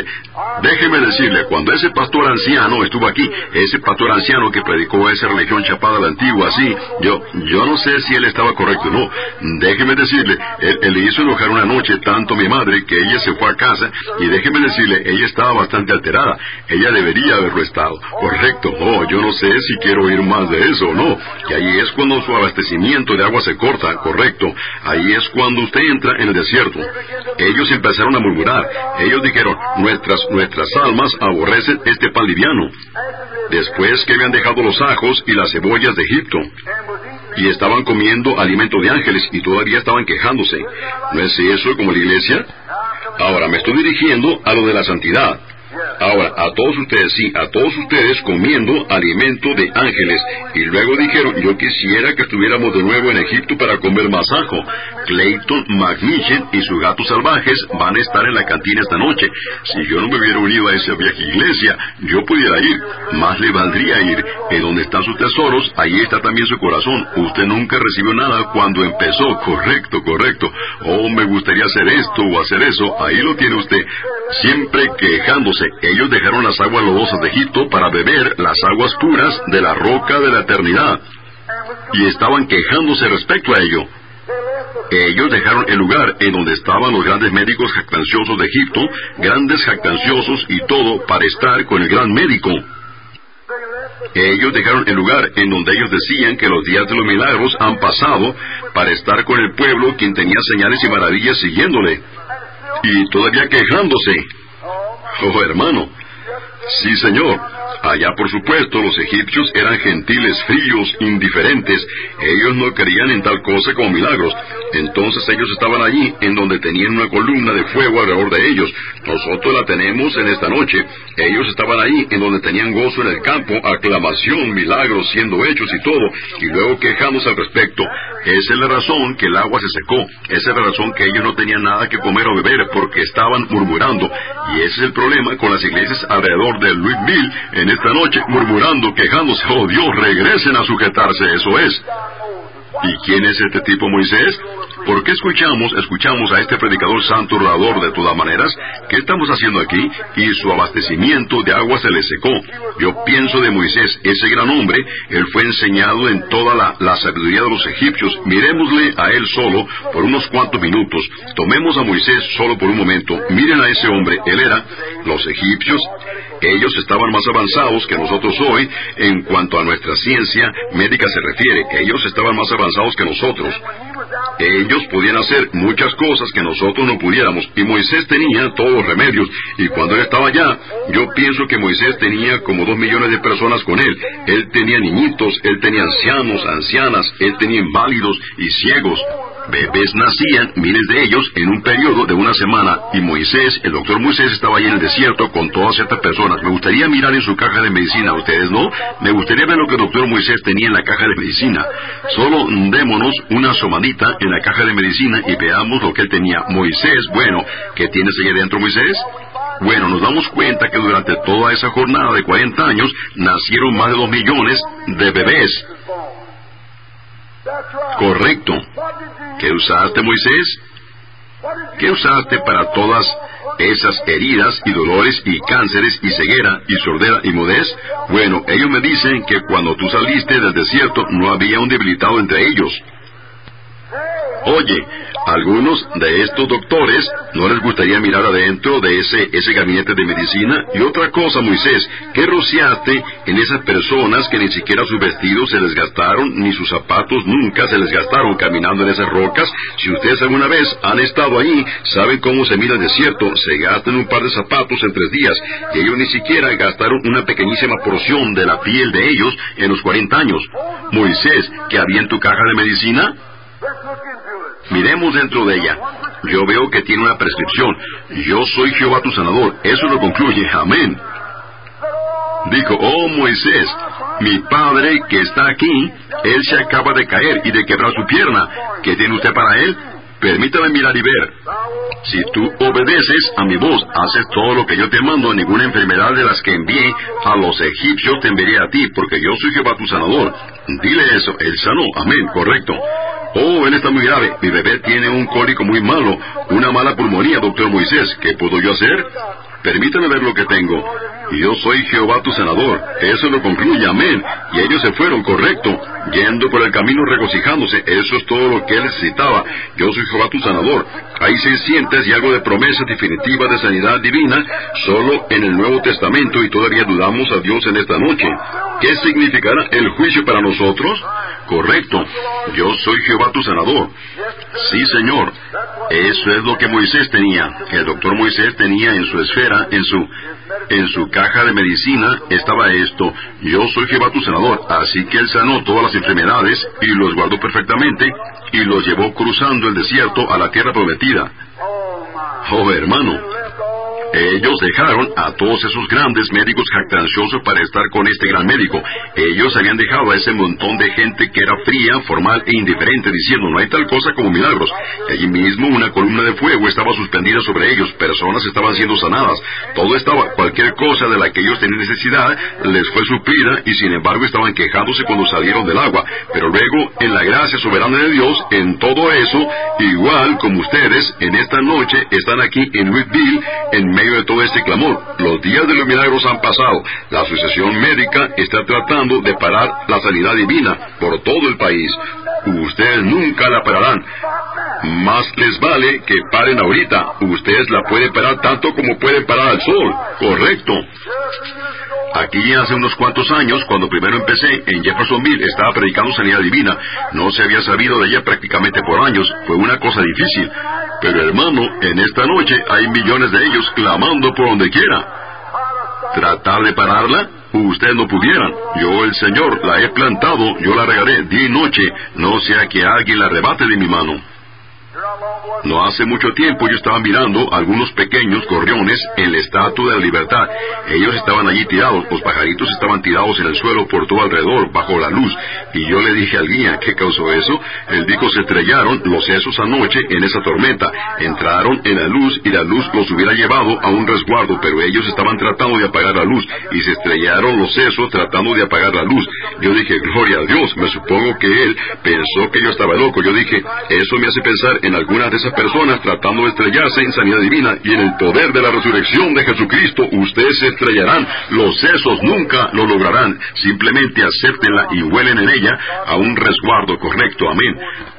decirle, cuando ese pastor anciano estuvo aquí, ese pastor anciano que predicó esa religión chapada a la antigua, así, yo no sé si él estaba correcto o no. Déjeme decirle, él le hizo enojar una noche tanto a mi madre que ella se fue a casa, y déjeme decirle, ella estaba bastante alterada. Ella debería haberlo estado. Correcto. Oh, yo no sé si quiero oír más de eso o no. Y ahí es cuando su abastecimiento de agua se corta. Correcto. Ahí es cuando usted entra en el desierto. Ellos empezaron a murmurar. Ellos dijeron, nuestras almas aborrecen este pan liviano. Después que habían dejado los ajos y las cebollas de Egipto, y estaban comiendo alimento de ángeles, y todavía estaban quejándose. ¿No es eso como la iglesia? Ahora me estoy dirigiendo a lo de la santidad. Ahora, a todos ustedes, sí, a todos ustedes comiendo alimento de ángeles. Y luego dijeron, yo quisiera que estuviéramos de nuevo en Egipto para comer más ajo. Clayton McMichen y sus gatos salvajes van a estar en la cantina esta noche. Si yo no me hubiera unido a esa vieja iglesia, yo pudiera ir. Más le valdría ir. En donde están sus tesoros, ahí está también su corazón. Usted nunca recibió nada cuando empezó. Correcto, correcto. Oh, me gustaría hacer esto o hacer eso. Ahí lo tiene usted. Siempre quejándose. Ellos dejaron las aguas lodosas de Egipto para beber las aguas puras de la roca de la eternidad. Y estaban quejándose respecto a ello. Ellos dejaron el lugar en donde estaban los grandes médicos jactanciosos de Egipto, grandes jactanciosos y todo, para estar con el gran médico. Ellos dejaron el lugar en donde ellos decían que los días de los milagros han pasado, para estar con el pueblo quien tenía señales y maravillas siguiéndole. y todavía quejándose. Oh, hermano. Sí, señor. Allá, por supuesto, los egipcios eran gentiles, fríos, indiferentes. Ellos no creían en tal cosa como milagros. Entonces ellos estaban allí, en donde tenían una columna de fuego alrededor de ellos. Nosotros la tenemos en esta noche. Ellos estaban ahí, en donde tenían gozo en el campo, aclamación, milagros siendo hechos y todo, y luego quejamos al respecto. Esa es la razón que el agua se secó. Esa es la razón que ellos no tenían nada que comer o beber, porque estaban murmurando. Y ese es el problema con las iglesias alrededor de Louisville en esta noche, murmurando, quejándose. Oh Dios, regresen a sujetarse, eso es. ¿Y quién es este tipo Moisés? ¿Por qué escuchamos a este predicador santo orador de todas maneras? ¿Qué estamos haciendo aquí? Y su abastecimiento de agua se le secó. Yo pienso de Moisés, ese gran hombre, él fue enseñado en toda la sabiduría de los egipcios. Miremosle a él solo por unos cuantos minutos. Tomemos a Moisés solo por un momento. Miren a ese hombre, él era, los egipcios, ellos estaban más avanzados que nosotros hoy en cuanto a nuestra ciencia médica se refiere. Ellos estaban más avanzados que nosotros. Ellos podían hacer muchas cosas que nosotros no pudiéramos, y Moisés tenía todos los remedios, y cuando él estaba allá, yo pienso que Moisés tenía como 2 millones de personas con él. Él tenía niñitos, él tenía ancianos, ancianas, él tenía inválidos y ciegos. Bebés nacían, miles de ellos, en un periodo de una semana, y Moisés, el doctor Moisés, estaba allí en el desierto con todas estas personas. Me gustaría mirar en su caja de medicina, ¿ustedes no? Me gustaría ver lo que el doctor Moisés tenía en la caja de medicina. Solo démonos una asomadita en la caja de medicina y veamos lo que él tenía. Moisés, bueno, ¿qué tienes ahí adentro, Moisés? Bueno, nos damos cuenta que durante toda esa jornada de 40 años, nacieron más de 2 millones de bebés. Correcto. ¿Qué usaste, Moisés? ¿Qué usaste para todas esas heridas y dolores y cánceres y ceguera y sordera y mudez? Bueno, ellos me dicen que cuando tú saliste del desierto no había un debilitado entre ellos. Oye, algunos de estos doctores no les gustaría mirar adentro de ese gabinete de medicina. Y otra cosa, Moisés, ¿qué rociaste en esas personas que ni siquiera sus vestidos se les gastaron, ni sus zapatos nunca se les gastaron caminando en esas rocas? Si ustedes alguna vez han estado allí, saben cómo se mira el desierto. Se gastan un par de zapatos en 3 días, y ellos ni siquiera gastaron una pequeñísima porción de la piel de ellos en los 40 años. Moisés, ¿qué había en tu caja de medicina? Miremos dentro de ella. Yo veo que tiene una prescripción. Yo soy Jehová tu sanador. Eso lo concluye. Amén. Dijo, oh Moisés, mi padre que está aquí, él se acaba de caer y de quebrar su pierna. ¿Qué tiene usted para él? Permítame mirar y ver. Si tú obedeces a mi voz, haces todo lo que yo te mando, ninguna enfermedad de las que envié a los egipcios te enviaré a ti, porque yo soy Jehová tu sanador. Dile eso, él sanó. Amén, correcto. Oh, él está muy grave. Mi bebé tiene un cólico muy malo, una mala pulmonía, doctor Moisés. ¿Qué puedo yo hacer? Permítame ver lo que tengo. Y yo soy Jehová tu sanador. Eso lo concluye, amén. Y ellos se fueron, correcto, yendo por el camino regocijándose. Eso es todo lo que él necesitaba. Yo soy Jehová tu sanador. Hay 600 y algo de promesas definitivas de sanidad divina solo en el Nuevo Testamento, y todavía dudamos a Dios en esta noche. ¿Qué significará el juicio para nosotros? Correcto. Yo soy Jehová tu sanador. Sí, Señor. Eso es lo que Moisés tenía. El doctor Moisés tenía en su esfera, en su caja de medicina, estaba esto: yo soy Jehová tu sanador. Así que él sanó todas las enfermedades y los guardó perfectamente y los llevó cruzando el desierto a la tierra prometida. Oh, hermano, ellos dejaron a todos esos grandes médicos jactanciosos para estar con este gran médico. Ellos habían dejado a ese montón de gente que era fría, formal e indiferente, diciendo, no hay tal cosa como milagros. Y allí mismo una columna de fuego estaba suspendida sobre ellos, personas estaban siendo sanadas, todo estaba, cualquier cosa de la que ellos tenían necesidad, les fue suplida, y sin embargo estaban quejándose cuando salieron del agua. Pero luego, en la gracia soberana de Dios, en todo eso, igual como ustedes, en esta noche, están aquí en Louisville, en medio de todo este clamor. Los días de los milagros han pasado. La asociación médica está tratando de parar la sanidad divina por todo el país. Ustedes nunca la pararán. Más les vale que paren ahorita. Ustedes la pueden parar tanto como pueden parar al sol. Correcto. Aquí hace unos cuantos años, cuando primero empecé en Jeffersonville, estaba predicando sanidad divina. No se había sabido de ella prácticamente por años. Fue una cosa difícil. Pero hermano, en esta noche hay millones de ellos clamando por donde quiera. ¿Tratar de pararla? Ustedes no pudieran. Yo, el Señor, la he plantado, yo la regaré día y noche, no sea que alguien la arrebate de mi mano. No hace mucho tiempo yo estaba mirando algunos pequeños gorriones en la Estatua de la Libertad. Ellos estaban allí tirados, los pajaritos estaban tirados en el suelo por todo alrededor, bajo la luz. Y yo le dije al guía, ¿qué causó eso? Él dijo, se estrellaron los sesos anoche en esa tormenta. Entraron en la luz y la luz los hubiera llevado a un resguardo, pero ellos estaban tratando de apagar la luz. Y se estrellaron los sesos tratando de apagar la luz. Yo dije, gloria a Dios, me supongo que él pensó que yo estaba loco. Yo dije, eso me hace pensar en algunas de esas personas tratando de estrellarse en sanidad divina, y en el poder de la resurrección de Jesucristo ustedes se estrellarán. Los sesos nunca lo lograrán. Simplemente acéptenla y huelen en ella a un resguardo correcto. Amén.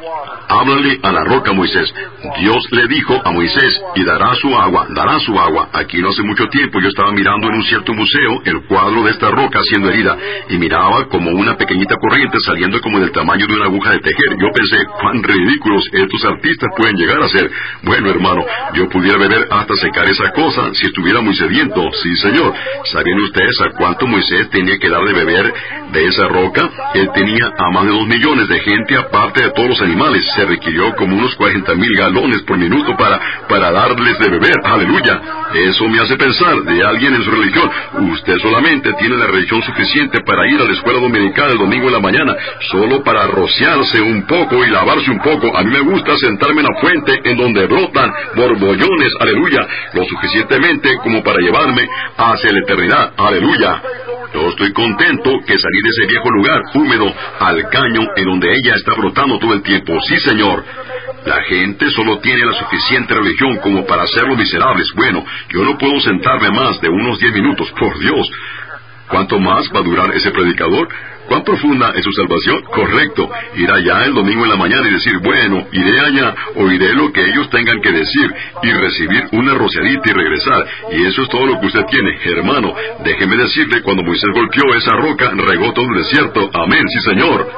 Háblale a la roca, Moisés. Dios le dijo a Moisés, y dará su agua, dará su agua. Aquí no hace mucho tiempo yo estaba mirando en un cierto museo el cuadro de esta roca siendo herida, y miraba como una pequeñita corriente saliendo como del tamaño de una aguja de tejer. Yo pensé, cuán ridículos estos artistas pueden llegar a ser. Bueno, hermano, yo pudiera beber hasta secar esa cosa si estuviera muy sediento. Sí, señor. ¿Sabían ustedes a cuánto Moisés tenía que dar de beber de esa roca? Él tenía a más de 2 millones de gente, aparte de todos los animales. Se requirió como unos 40,000 galones por minuto para darles de beber. ¡Aleluya! Eso me hace pensar de alguien en su religión. Usted solamente tiene la religión suficiente para ir a la escuela dominical el domingo en la mañana, solo para rociarse un poco y lavarse un poco. A mí me gusta sentarme en la fuente en donde brotan borbollones, aleluya, lo suficientemente como para llevarme hacia la eternidad. Aleluya. Yo estoy contento que salí de ese viejo lugar húmedo al caño en donde ella está brotando todo el tiempo. Sí, señor. La gente solo tiene la suficiente religión como para hacerlos miserables. Bueno, yo no puedo sentarme más de unos 10 minutos, por Dios. ¿Cuánto más va a durar ese predicador? ¿Cuán profunda es su salvación? Correcto. Ir allá el domingo en la mañana y decir, bueno, iré allá, oiré lo que ellos tengan que decir, y recibir una rociadita y regresar. Y eso es todo lo que usted tiene. Hermano, déjeme decirle, cuando Moisés golpeó esa roca, regó todo el desierto. Amén, sí, señor.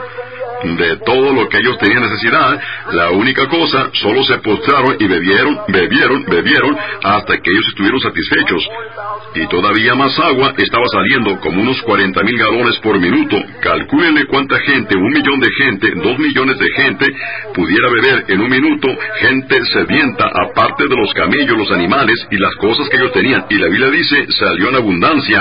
De todo lo que ellos tenían necesidad, la única cosa, solo se postraron y bebieron, hasta que ellos estuvieron satisfechos. Y todavía más agua estaba saliendo, como unos 40,000 galones por minuto. Calcúlenle cuánta gente, 1 millón de gente, 2 millones de gente, pudiera beber en un minuto, gente sedienta, aparte de los camellos, los animales y las cosas que ellos tenían. Y la Biblia dice, salió en abundancia.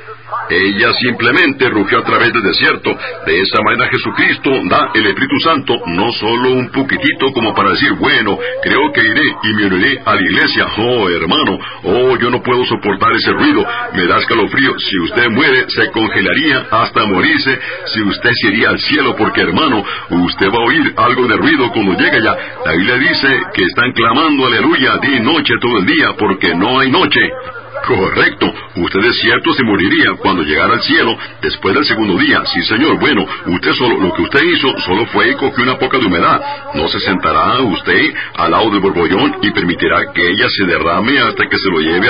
Ella simplemente rugió a través del desierto. De esa manera Jesucristo da el Espíritu Santo, no solo un poquitito como para decir, bueno, creo que iré y me uniré a la iglesia. Oh, hermano, yo no puedo soportar ese ruido, me da escalofrío. Si usted muere, se congelaría hasta morirse. Si usted se iría al cielo, porque hermano, usted va a oír algo de ruido cuando llegue allá. La Biblia dice que están clamando aleluya día y noche todo el día, porque no hay noche. Correcto. Usted de cierto se moriría cuando llegara al cielo después del segundo día. Sí, señor. Bueno, lo que usted hizo solo fue y cogió una poca de humedad. No se sentará usted al lado del borbollón y permitirá que ella se derrame hasta que se lo lleve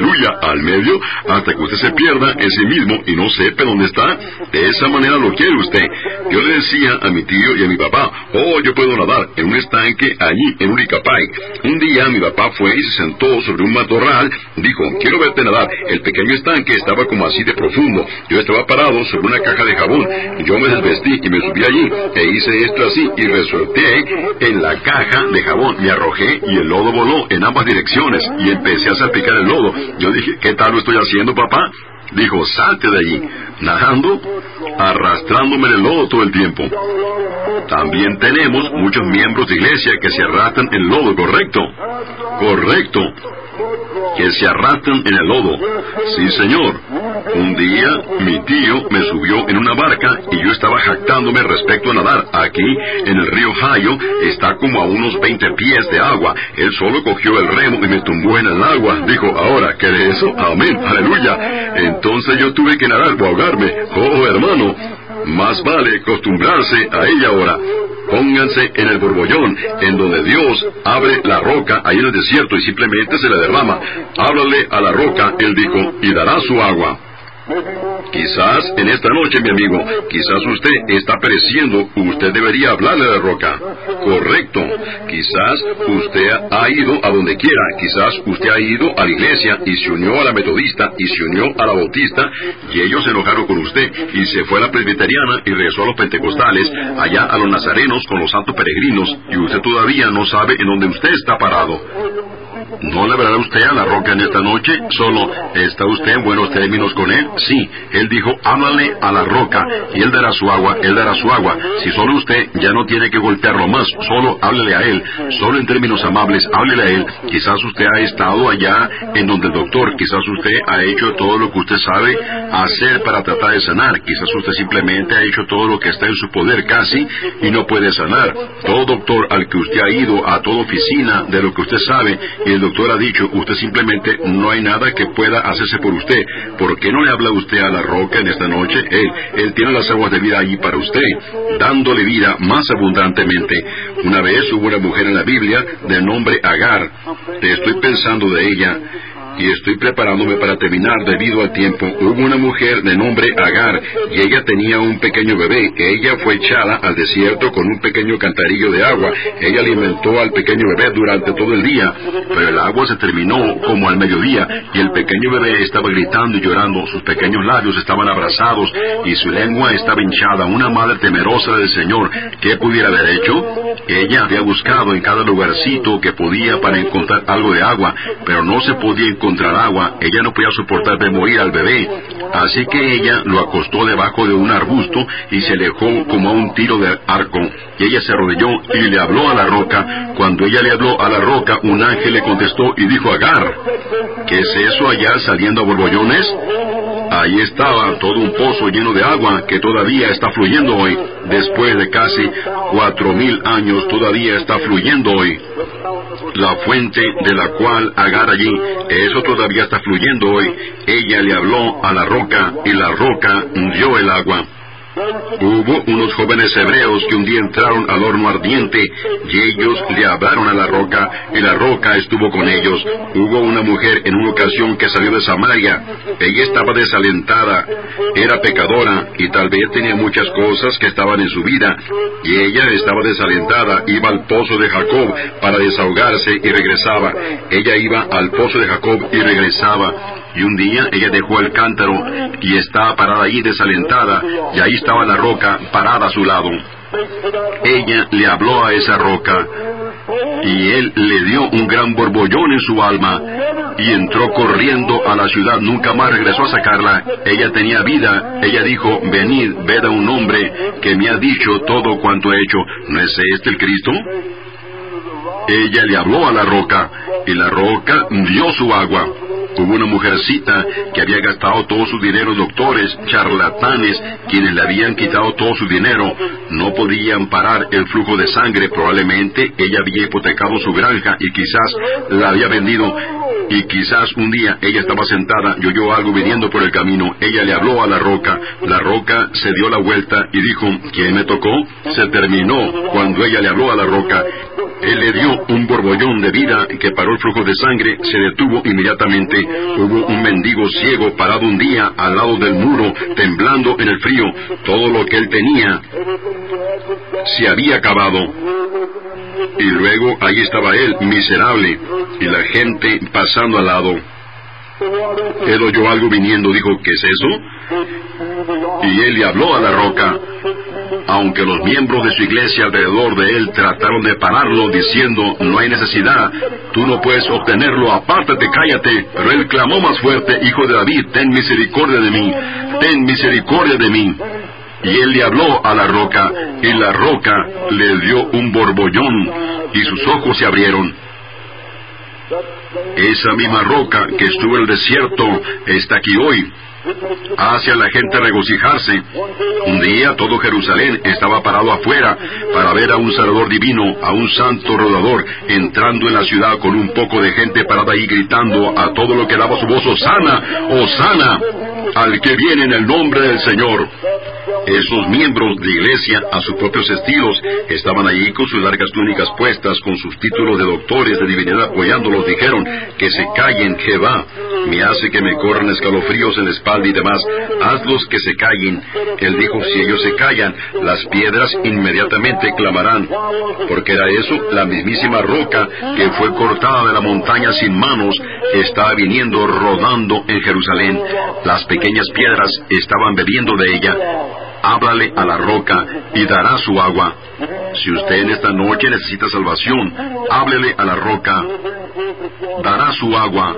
al medio, hasta que usted se pierda en sí mismo y no sepa dónde está. De esa manera lo quiere usted. Yo le decía a mi tío y a mi papá, yo puedo nadar en un estanque allí en Uricapay. Un día mi papá fue y se sentó sobre un matorral. Dijo, quiero verte nadar. El pequeño estanque estaba como así de profundo. Yo estaba parado sobre una caja de jabón. Yo me desvestí y me subí allí e hice esto así y resolté en la caja de jabón. Me arrojé y el lodo voló en ambas direcciones y empecé a salpicar el lodo. Yo dije, ¿qué tal lo estoy haciendo, papá? Dijo, salte de allí. Nadando, arrastrándome en el lodo todo el tiempo. También tenemos muchos miembros de iglesia que se arrastran en el lodo, ¿correcto? Correcto. Que se arrastran en el lodo. Sí, señor. Un día mi tío me subió en una barca y yo estaba jactándome respecto a nadar. Aquí, en el río Ohio, está como a unos 20 pies de agua. Él solo cogió el remo y me tumbó en el agua. Dijo, ahora, ¿qué es eso? Amén, aleluya. Entonces yo tuve que nadar o ahogarme. Oh, hermano, más vale acostumbrarse a ella ahora. Pónganse en el borbollón, en donde Dios abre la roca ahí en el desierto y simplemente se la derrama. Háblale a la roca, él dijo, y dará su agua. Quizás en esta noche, mi amigo, quizás usted está pereciendo, usted debería hablarle a la roca. Correcto. Quizás usted ha ido a donde quiera, quizás usted ha ido a la iglesia y se unió a la metodista y se unió a la bautista y ellos se enojaron con usted y se fue a la presbiteriana y regresó a los pentecostales, allá a los nazarenos con los santos peregrinos y usted todavía no sabe en dónde usted está parado. ¿No le hablará usted a la roca en esta noche? Solo, ¿está usted en buenos términos con él? Sí, él dijo, háblale a la roca, y él dará su agua, él dará su agua. Si solo usted ya no tiene que golpearlo más, solo háblele a él, solo en términos amables, háblele a él. Quizás usted ha estado allá en donde el doctor, quizás usted ha hecho todo lo que usted sabe hacer para tratar de sanar, quizás usted simplemente ha hecho todo lo que está en su poder casi, y no puede sanar. Todo doctor al que usted ha ido, a toda oficina de lo que usted sabe, y el doctor ha dicho, usted simplemente no hay nada que pueda hacerse por usted. ¿Por qué no le habla usted a la roca en esta noche? Él tiene las aguas de vida allí para usted, dándole vida más abundantemente. Una vez hubo una mujer en la Biblia de nombre Agar. Estoy pensando de ella y estoy preparándome para terminar debido al tiempo. Hubo una mujer de nombre Agar y ella tenía un pequeño bebé. Ella fue echada al desierto con un pequeño cantarillo de agua. Ella alimentó al pequeño bebé durante todo el día, pero el agua se terminó como al mediodía y el pequeño bebé estaba gritando y llorando. Sus pequeños labios estaban abrasados y su lengua estaba hinchada. Una madre temerosa del Señor, ¿qué pudiera haber hecho? Ella había buscado en cada lugarcito que podía para encontrar algo de agua, pero no se podía encontrar agua. Ella no podía soportar ver morir al bebé, así que ella lo acostó debajo de un arbusto y se alejó como a un tiro de arco. Y ella se arrodilló y le habló a la roca. Cuando ella le habló a la roca, un ángel le contestó y dijo, Agar, ¿qué es eso allá saliendo a borbollones? Ahí estaba todo un pozo lleno de agua que todavía está fluyendo hoy. Después de casi 4,000 años todavía está fluyendo hoy. La fuente de la cual Agar allí, eso todavía está fluyendo hoy. Ella le habló a la roca y la roca dio el agua. Hubo unos jóvenes hebreos que un día entraron al horno ardiente y ellos le hablaron a la roca y la roca estuvo con ellos. Hubo una mujer en una ocasión que salió de Samaria. Ella estaba desalentada, era pecadora y tal vez tenía muchas cosas que estaban en su vida y ella estaba desalentada. Iba al pozo de Jacob para desahogarse y regresaba. Ella iba al pozo de Jacob y regresaba. Y un día ella dejó el cántaro y estaba parada ahí desalentada, y ahí estaba la roca parada a su lado. Ella le habló a esa roca, y él le dio un gran borbollón en su alma, y entró corriendo a la ciudad, nunca más regresó a sacarla. Ella tenía vida. Ella dijo, venid, ved a un hombre que me ha dicho todo cuanto he hecho. ¿No es este el Cristo? Ella le habló a la roca, y la roca dio su agua. Hubo una mujercita que había gastado todo su dinero, doctores, charlatanes, quienes le habían quitado todo su dinero. No podían parar el flujo de sangre. Probablemente ella había hipotecado su granja y quizás la había vendido. Y quizás un día ella estaba sentada y oyó algo viniendo por el camino. Ella le habló a la roca. La roca se dio la vuelta y dijo, ¿quién me tocó? Se terminó cuando ella le habló a la roca. Él le dio un borbollón de vida que paró el flujo de sangre, se detuvo inmediatamente. Hubo un mendigo ciego parado un día al lado del muro, temblando en el frío. Todo lo que él tenía se había acabado. Y luego ahí estaba él, miserable, y la gente pasando al lado. Él oyó algo viniendo, dijo, ¿qué es eso? Y él le habló a la roca. Aunque los miembros de su iglesia alrededor de él trataron de pararlo diciendo, no hay necesidad, tú no puedes obtenerlo, apártate, cállate. Pero él clamó más fuerte, Hijo de David, ten misericordia de mí, ten misericordia de mí. Y él le habló a la roca, y la roca le dio un borbollón, y sus ojos se abrieron. Esa misma roca que estuvo en el desierto está aquí hoy. Hace a la gente regocijarse. Un día todo Jerusalén estaba parado afuera para ver a un Salvador divino, a un santo rodador, entrando en la ciudad con un poco de gente parada ahí gritando a todo lo que daba su voz, ¡Hosana! ¡Hosana! Al que viene en el nombre del Señor. Esos miembros de iglesia, a sus propios estilos, estaban allí con sus largas túnicas puestas, con sus títulos de doctores de divinidad apoyándolos. Dijeron, que se callen, Jehová. Me hace que me corran escalofríos en la espalda y demás. Hazlos que se callen. Él dijo, si ellos se callan, las piedras inmediatamente clamarán. Porque era eso, la mismísima roca que fue cortada de la montaña sin manos, estaba viniendo rodando en Jerusalén. Las pequeñas piedras estaban bebiendo de ella. Háblale a la roca y dará su agua. Si usted en esta noche necesita salvación, háblele a la roca, dará su agua.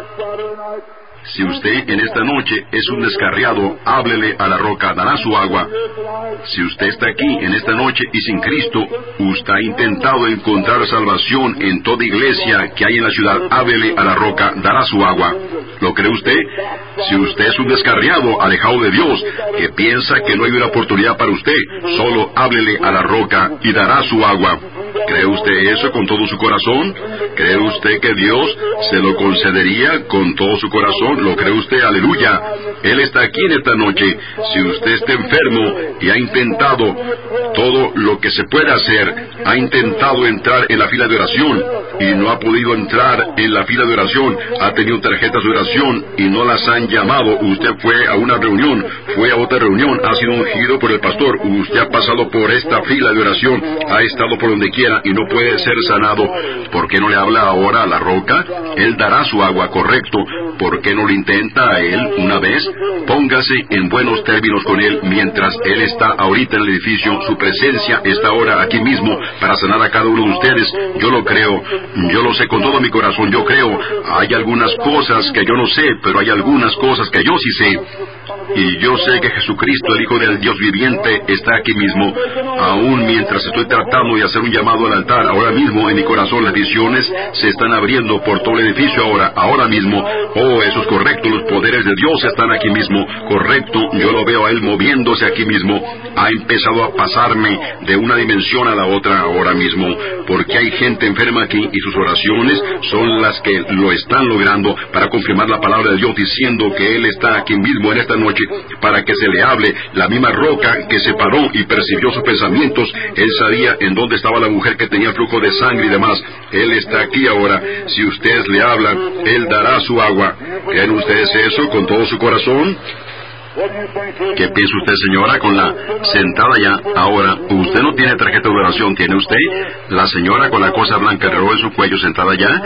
Si usted en esta noche es un descarriado, háblele a la roca, dará su agua. Si usted está aquí en esta noche y sin Cristo, usted ha intentado encontrar salvación en toda iglesia que hay en la ciudad, háblele a la roca, dará su agua. ¿Lo cree usted? Si usted es un descarriado, alejado de Dios, que piensa que no hay una oportunidad para usted, solo háblele a la roca y dará su agua. ¿Cree usted eso con todo su corazón? ¿Cree usted que Dios se lo concedería con todo su corazón? ¿Lo cree usted? ¡Aleluya! Él está aquí en esta noche. Si usted está enfermo y ha intentado todo lo que se puede hacer, ha intentado entrar en la fila de oración y no ha podido entrar en la fila de oración, ha tenido tarjetas de oración y no las han llamado, usted fue a una reunión, fue a otra reunión, ha sido ungido por el pastor, usted ha pasado por esta fila de oración, ha estado por donde quiera y no puede ser sanado, ¿por qué no le habla ahora a la roca? Él dará su agua, correcto. ¿Por qué no lo intenta a él una vez? Póngase en buenos términos con él mientras él está ahorita en el edificio. Su presencia está ahora aquí mismo para sanar a cada uno de ustedes. Yo lo creo, yo lo sé con todo mi corazón, yo creo. Hay algunas cosas que yo no sé, pero hay algunas cosas que yo sí sé. Y yo sé que Jesucristo, el Hijo del Dios viviente, está aquí mismo. Aún mientras estoy tratando de hacer un llamado al altar, ahora mismo en mi corazón las visiones se están abriendo por todo el edificio ahora mismo. Oh, eso es correcto, los poderes de Dios están aquí mismo. Correcto, yo lo veo a Él moviéndose aquí mismo. Ha empezado a pasarme de una dimensión a la otra ahora mismo, porque hay gente enferma aquí y sus oraciones son las que lo están logrando para confirmar la palabra de Dios, diciendo que Él está aquí mismo en esta noche para que se le hable. La misma roca que se paró y percibió sus pensamientos, Él sabía en dónde estaba la mujer que tenía flujo de sangre y demás. Él está aquí ahora. Si ustedes le hablan, Él dará su agua. ¿Creen ustedes eso con todo su corazón? ¿Qué piensa usted, señora, con la sentada ya? Ahora, usted no tiene tarjeta de oración, ¿tiene usted? La señora con la cosa blanca alrededor de su cuello sentada ya.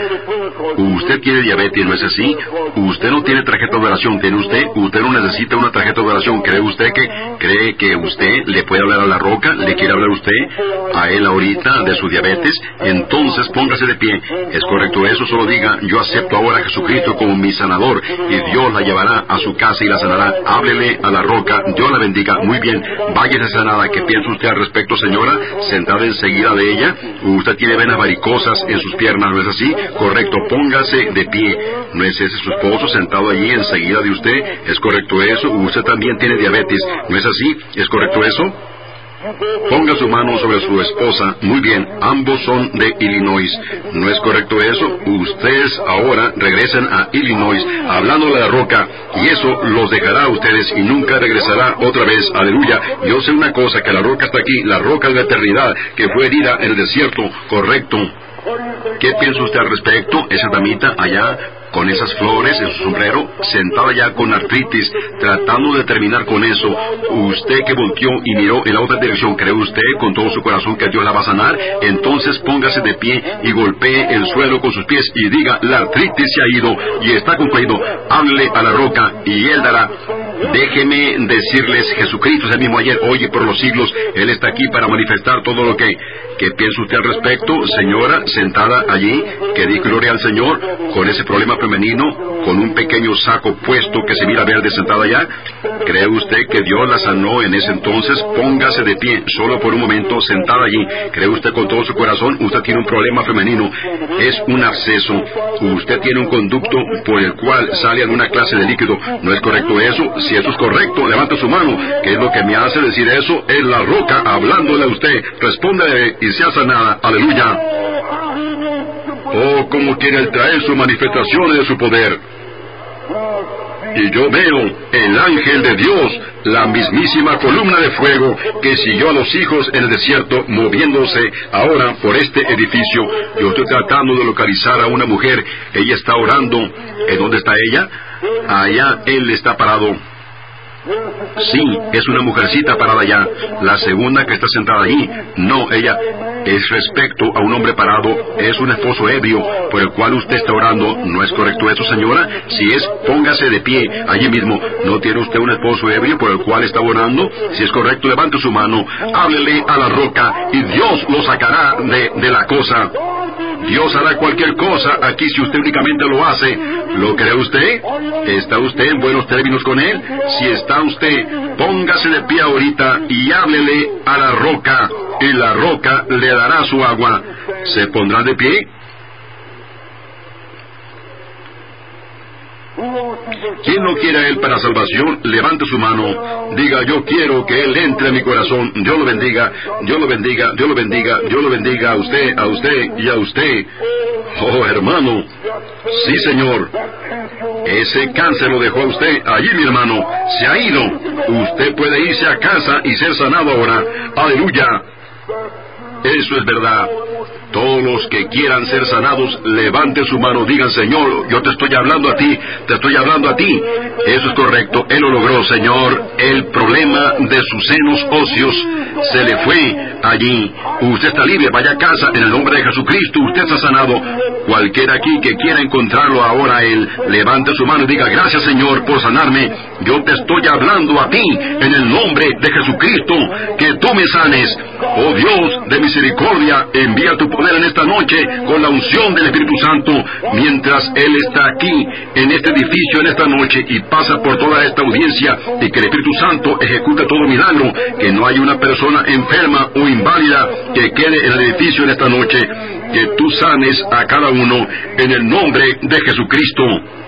Usted tiene diabetes, ¿no es así? Usted no tiene tarjeta de oración, ¿tiene usted? Usted no necesita una tarjeta de oración. ¿Cree usted que usted le puede hablar a la roca? ¿Le quiere hablar usted a él ahorita de su diabetes? Entonces póngase de pie. ¿Es correcto eso? Solo diga, yo acepto ahora a Jesucristo como mi sanador y Dios la llevará a su casa y la sanará. Háblele a la roca, Dios la bendiga. Muy bien, váyase sanada. ¿Qué piensa usted al respecto, señora? Sentada enseguida de ella. Usted tiene venas varicosas en sus piernas, ¿no es así? Correcto, póngase de pie. ¿No es ese su esposo sentado allí enseguida de usted? ¿Es correcto eso? Usted también tiene diabetes, ¿no es así? ¿Es correcto eso? Ponga su mano sobre su esposa. Muy bien, ambos son de Illinois. ¿No es correcto eso? Ustedes ahora regresan a Illinois hablándole a la roca y eso los dejará a ustedes y nunca regresará otra vez. Aleluya. Yo sé una cosa, que la roca está aquí, la roca de la eternidad que fue herida en el desierto. Correcto. ¿Qué piensa usted al respecto? Esa damita allá con esas flores en su sombrero, sentada ya con artritis, tratando de terminar con eso. Usted que volteó y miró en la otra dirección, ¿cree usted con todo su corazón que Dios la va a sanar? Entonces póngase de pie y golpee el suelo con sus pies y diga, la artritis se ha ido y está concluido. Háblele a la roca y Él dará. Déjeme decirles, Jesucristo es el mismo ayer, hoy y por los siglos. Él está aquí para manifestar todo lo que... ¿Qué piensa usted al respecto, señora, sentada allí, que di gloria al Señor, con ese problema femenino, con un pequeño saco puesto que se mira verde sentada allá? ¿Cree usted que Dios la sanó en ese entonces? Póngase de pie, solo por un momento, sentada allí. ¿Cree usted con todo su corazón? Usted tiene un problema femenino, es un absceso. Usted tiene un conducto por el cual sale alguna clase de líquido. ¿No es correcto eso? Si eso es correcto, levante su mano. ¿Qué es lo que me hace decir eso? Es la roca hablándole a usted. Responde y sea sanada. Aleluya. Oh, cómo quiere Él traer sus manifestaciones de su poder. y yo veo el ángel de Dios, la mismísima columna de fuego que siguió a los hijos en el desierto, moviéndose ahora por este edificio. Yo estoy tratando de localizar a una mujer. Ella está orando. ¿En dónde está ella? Allá él está parado. Sí, es una mujercita parada allá. La segunda que está sentada allí. No, ella es respecto a un hombre parado. Es un esposo ebrio por el cual usted está orando. ¿No es correcto eso, señora? Si es, póngase de pie allí mismo. ¿No tiene usted un esposo ebrio por el cual está orando? Si es correcto, levante su mano, háblele a la roca y Dios lo sacará de la cosa. Dios hará cualquier cosa aquí si usted únicamente lo hace. ¿Lo cree usted? ¿Está usted en buenos términos con Él? Si está usted, póngase de pie ahorita y háblele a la roca, y la roca le dará su agua. ¿Se pondrá de pie? ¿Quién no quiere a Él para salvación? Levante su mano. Diga, yo quiero que Él entre a mi corazón. Dios lo bendiga, Dios lo bendiga, Dios lo bendiga, Dios lo bendiga a usted y a usted. Oh, hermano. Sí, Señor. Ese cáncer lo dejó a usted allí, mi hermano. Se ha ido. Usted puede irse a casa y ser sanado ahora. Aleluya. Eso es verdad. Todos los que quieran ser sanados, levanten su mano, digan, Señor, yo te estoy hablando a ti, te estoy hablando a ti. Eso es correcto, Él lo logró, Señor. El problema de sus senos óseos se le fue allí. Usted está libre, vaya a casa, en el nombre de Jesucristo, usted está sanado. Cualquiera aquí que quiera encontrarlo ahora, Él, levante su mano y diga, gracias, Señor, por sanarme. Yo te estoy hablando a ti, en el nombre de Jesucristo, que tú me sanes. Oh Dios de misericordia, envía tu poder en esta noche con la unción del Espíritu Santo, mientras Él está aquí, en este edificio, en esta noche, y pasa por toda esta audiencia, y que el Espíritu Santo ejecute todo milagro, que no haya una persona enferma o inválida que quede en el edificio en esta noche, que tú sanes a cada uno en el nombre de Jesucristo.